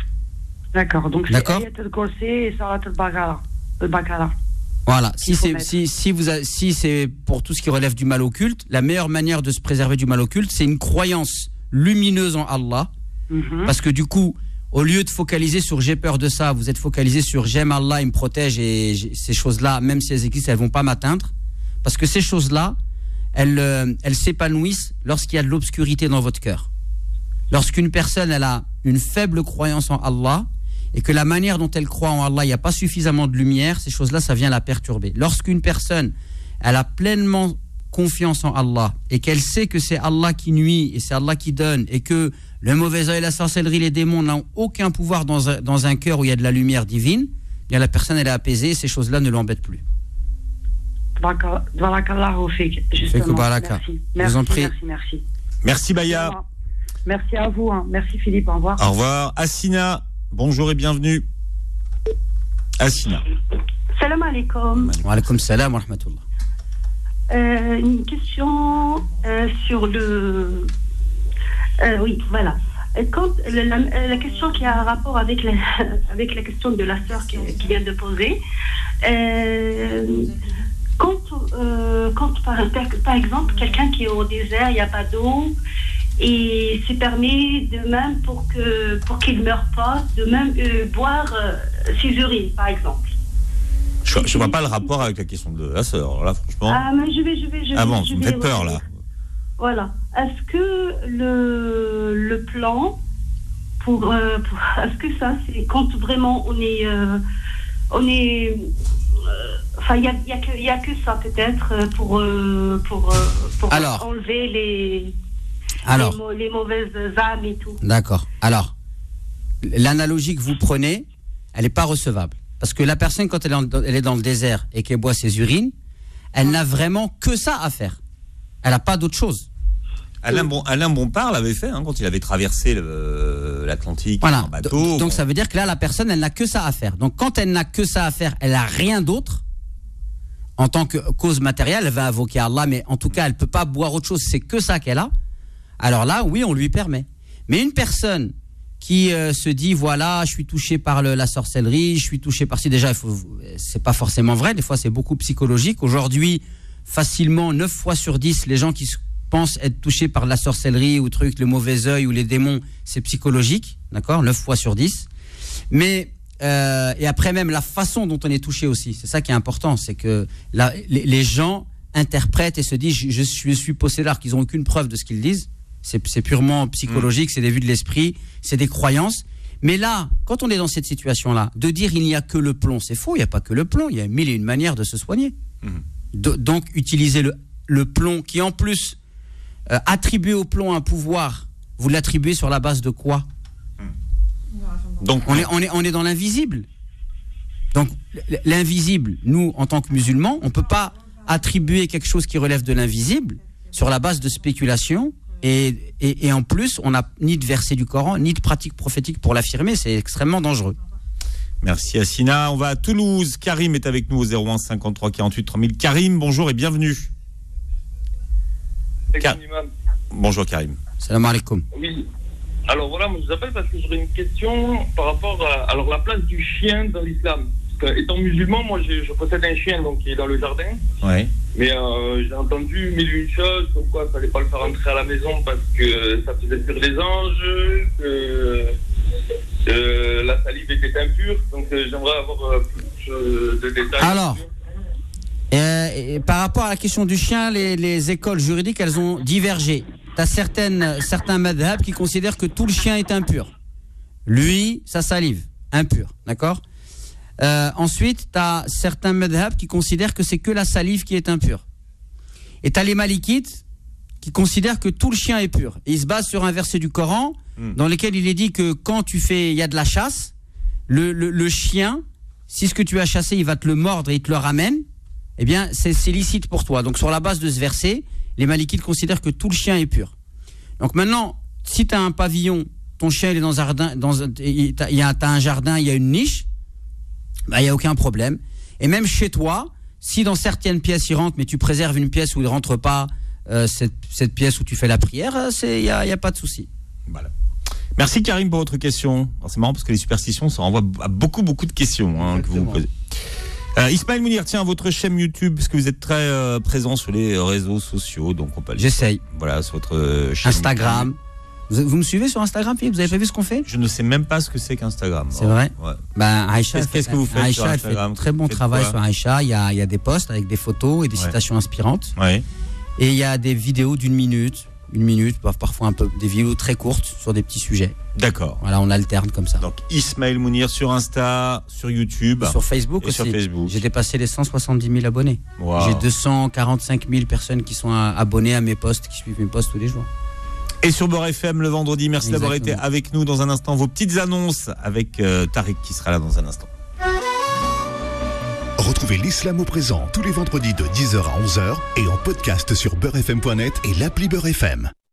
S5: D'accord, donc
S3: D'accord.
S5: c'est Ayat al-Kursi et Salat al-Baqara. al-Baqara.
S3: Voilà, si c'est, si, si, vous a, si c'est pour tout ce qui relève du mal occulte, la meilleure manière de se préserver du mal occulte, c'est une croyance lumineuse en Allah. Mm-hmm. Parce que du coup, au lieu de focaliser sur j'ai peur de ça, vous êtes focalisé sur j'aime Allah, il me protège, et ces choses-là, même si elles existent, elles ne vont pas m'atteindre. Parce que ces choses-là, elles, euh, elles s'épanouissent lorsqu'il y a de l'obscurité dans votre cœur. Lorsqu'une personne elle a une faible croyance en Allah, et que la manière dont elle croit en Allah, il n'y a pas suffisamment de lumière, ces choses-là, ça vient la perturber. Lorsqu'une personne, elle a pleinement confiance en Allah, et qu'elle sait que c'est Allah qui nuit, et c'est Allah qui donne, et que le mauvais œil, la sorcellerie, les démons n'ont aucun pouvoir dans un, dans un cœur où il y a de la lumière divine, bien la personne, elle est apaisée, et ces choses-là ne l'embêtent plus.
S5: Barakallahu fik, justement. Merci.
S3: Je vous en prie.
S5: Merci, merci.
S2: Merci Baya.
S5: Merci à vous. Hein. Merci Philippe, au revoir.
S2: Au revoir. Assina. Bonjour et bienvenue. Assina.
S6: Salam alaikum.
S3: Wa alaikum salam wa rahmatullah.
S6: Euh, une question euh, sur le... Euh, oui, voilà. Quand, la, la question qui a un rapport avec la, avec la question de la sœur qui, qui vient de poser, euh, quand, euh, quand par, par exemple, quelqu'un qui est au désert, il n'y a pas d'eau, et se permet de même pour que pour qu'il ne meure pas, de même euh, boire euh, ses urines, par exemple.
S2: Je ne vois pas le rapport avec la question de la sœur, là, franchement.
S6: Ah, mais je vais, je vais, je vais.
S2: Ah bon,
S6: je
S2: vous me
S6: vais,
S2: faites peur,
S6: ouais.
S2: là.
S6: Voilà. Est-ce que le, le plan, pour, euh, pour, est-ce que ça, c'est quand vraiment on est, euh, on est, enfin, euh, il y a, y a que, y a que ça peut-être pour, euh, pour, euh, pour
S3: Alors,
S6: enlever les.
S3: Alors,
S6: Les, les mauvaises âmes et tout.
S3: D'accord. Alors, l'analogie que vous prenez, elle n'est pas recevable. Parce que la personne, quand elle est, dans, elle est dans le désert et qu'elle boit ses urines, elle n'a vraiment que ça à faire. Elle n'a pas d'autre chose.
S2: Alain, bon, Alain Bompard l'avait fait hein, quand il avait traversé le, l'Atlantique
S3: voilà.
S2: en bateau.
S3: Donc, donc
S2: bon.
S3: ça veut dire que là, la personne, elle n'a que ça à faire. Donc quand elle n'a que ça à faire, elle n'a rien d'autre. En tant que cause matérielle, elle va invoquer Allah, mais en tout cas, elle ne peut pas boire autre chose. C'est que ça qu'elle a. Alors là, oui, on lui permet. Mais une personne qui euh, se dit, voilà, je suis touché par le, la sorcellerie, je suis touché par ci, déjà, il faut, c'est pas forcément vrai, des fois c'est beaucoup psychologique. Aujourd'hui, facilement, neuf fois sur dix, les gens qui, pensent être touchés par la sorcellerie ou truc, le mauvais œil ou les démons, c'est psychologique, d'accord, neuf fois sur dix. Mais euh, et après même la façon dont on est touché aussi, c'est ça qui est important, c'est que la, les, les gens interprètent et se disent je, je, suis, je suis possédé alors qu'ils n'ont aucune preuve de ce qu'ils disent. C'est, c'est purement psychologique, mmh. c'est des vues de l'esprit, c'est des croyances. Mais là, quand on est dans cette situation-là, de dire il n'y a que le plomb, c'est faux, il n'y a pas que le plomb, il y a mille et une manières de se soigner. Mmh. De, donc, utiliser le, le plomb qui, en plus, euh, attribuer au plomb un pouvoir, vous l'attribuez sur la base de quoi ? mmh. Donc, on est, on, est, on est dans l'invisible. Donc, l'invisible, nous, en tant que musulmans, on ne peut pas attribuer quelque chose qui relève de l'invisible sur la base de spéculation. Et, et, et en plus, on n'a ni de verset du Coran, ni de pratique prophétique pour l'affirmer. C'est extrêmement dangereux.
S2: Merci Assina. On va à Toulouse. Karim est avec nous au zéro un cinquante-trois quarante-huit trois mille. Karim, bonjour et bienvenue. Car... Bonjour Karim.
S3: Salam alaikum.
S7: Oui. Alors voilà, moi je vous appelle parce que j'aurais une question par rapport à alors, la place du chien dans l'islam. Parce que, étant musulman, moi je, je possède un chien donc, qui est dans le jardin.
S2: Ouais.
S7: Mais euh, j'ai entendu mille et une choses, comme quoi il fallait pas le faire entrer à la maison parce que ça faisait fuir les anges, que euh, la salive était impure. Donc euh, j'aimerais avoir euh, plus euh, de détails.
S3: Alors, euh, par rapport à la question du chien, les, les écoles juridiques, elles ont divergé. Tu as certains madhhabs qui considèrent que tout le chien est impur. Lui, sa salive, impure, d'accord ? Euh, ensuite, tu as certains madhhabs qui considèrent que c'est que la salive qui est impure. Et tu as les malikites qui considèrent que tout le chien est pur. Et ils se basent sur un verset du Coran mmh. dans lequel il est dit que quand tu fais, il y a de la chasse, le, le, le chien, si ce que tu as chassé, il va te le mordre et il te le ramène, eh bien, c'est, c'est licite pour toi. Donc, sur la base de ce verset, les malikites considèrent que tout le chien est pur. Donc maintenant, si tu as un pavillon, ton chien il est dans un jardin, dans, il y a, t'as un jardin, il y a une niche, bah, il n'y a aucun problème. Et même chez toi, si dans certaines pièces il rentre, mais tu préserves une pièce où il ne rentre pas, euh, cette, cette pièce où tu fais la prière, il n'y a, y a pas de souci.
S2: Voilà. Merci Karim pour votre question. Alors, c'est marrant parce que les superstitions, ça renvoie à beaucoup, beaucoup de questions hein, que vous vous posez. Euh, Ismaël Mounir, tiens, votre chaîne YouTube, parce que vous êtes très euh, présent sur les réseaux sociaux, donc on peut le
S3: J'essaye.
S2: Voilà, sur votre euh, chaîne
S3: Instagram. Vous, vous me suivez sur Instagram, Philippe? Vous avez pas vu ce qu'on fait?
S2: Je ne sais même pas ce que c'est qu'Instagram.
S3: C'est vrai?
S2: Ouais.
S3: Ben, Aïcha,
S2: qu'est-ce,
S3: fait,
S2: qu'est-ce que vous faites
S3: Aïcha,
S2: sur Instagram?
S3: Elle fait très bon travail sur Aïcha. Il y a, il y a des posts avec des photos et des ouais. citations inspirantes.
S2: Ouais.
S3: Et il y a des vidéos d'une minute, une minute, parfois un peu, des vidéos très courtes sur des petits sujets.
S2: D'accord.
S3: Voilà, on alterne comme ça.
S2: Donc Ismaël Mounir sur Insta, sur YouTube.
S3: Et sur Facebook
S2: et
S3: aussi.
S2: Sur Facebook.
S3: J'ai dépassé les cent soixante-dix mille abonnés.
S2: Wow.
S3: J'ai deux cent quarante-cinq mille personnes qui sont abonnées à mes posts, qui suivent mes posts tous les jours.
S2: Et sur Beurre F M le vendredi, merci
S3: Exactement.
S2: d'avoir été avec nous. Dans un instant, vos petites annonces avec euh, Tariq qui sera là dans un instant.
S1: Retrouvez l'Islam au présent tous les vendredis de dix heures à onze heures et en podcast sur beurre f m point net et l'appli Beurre F M.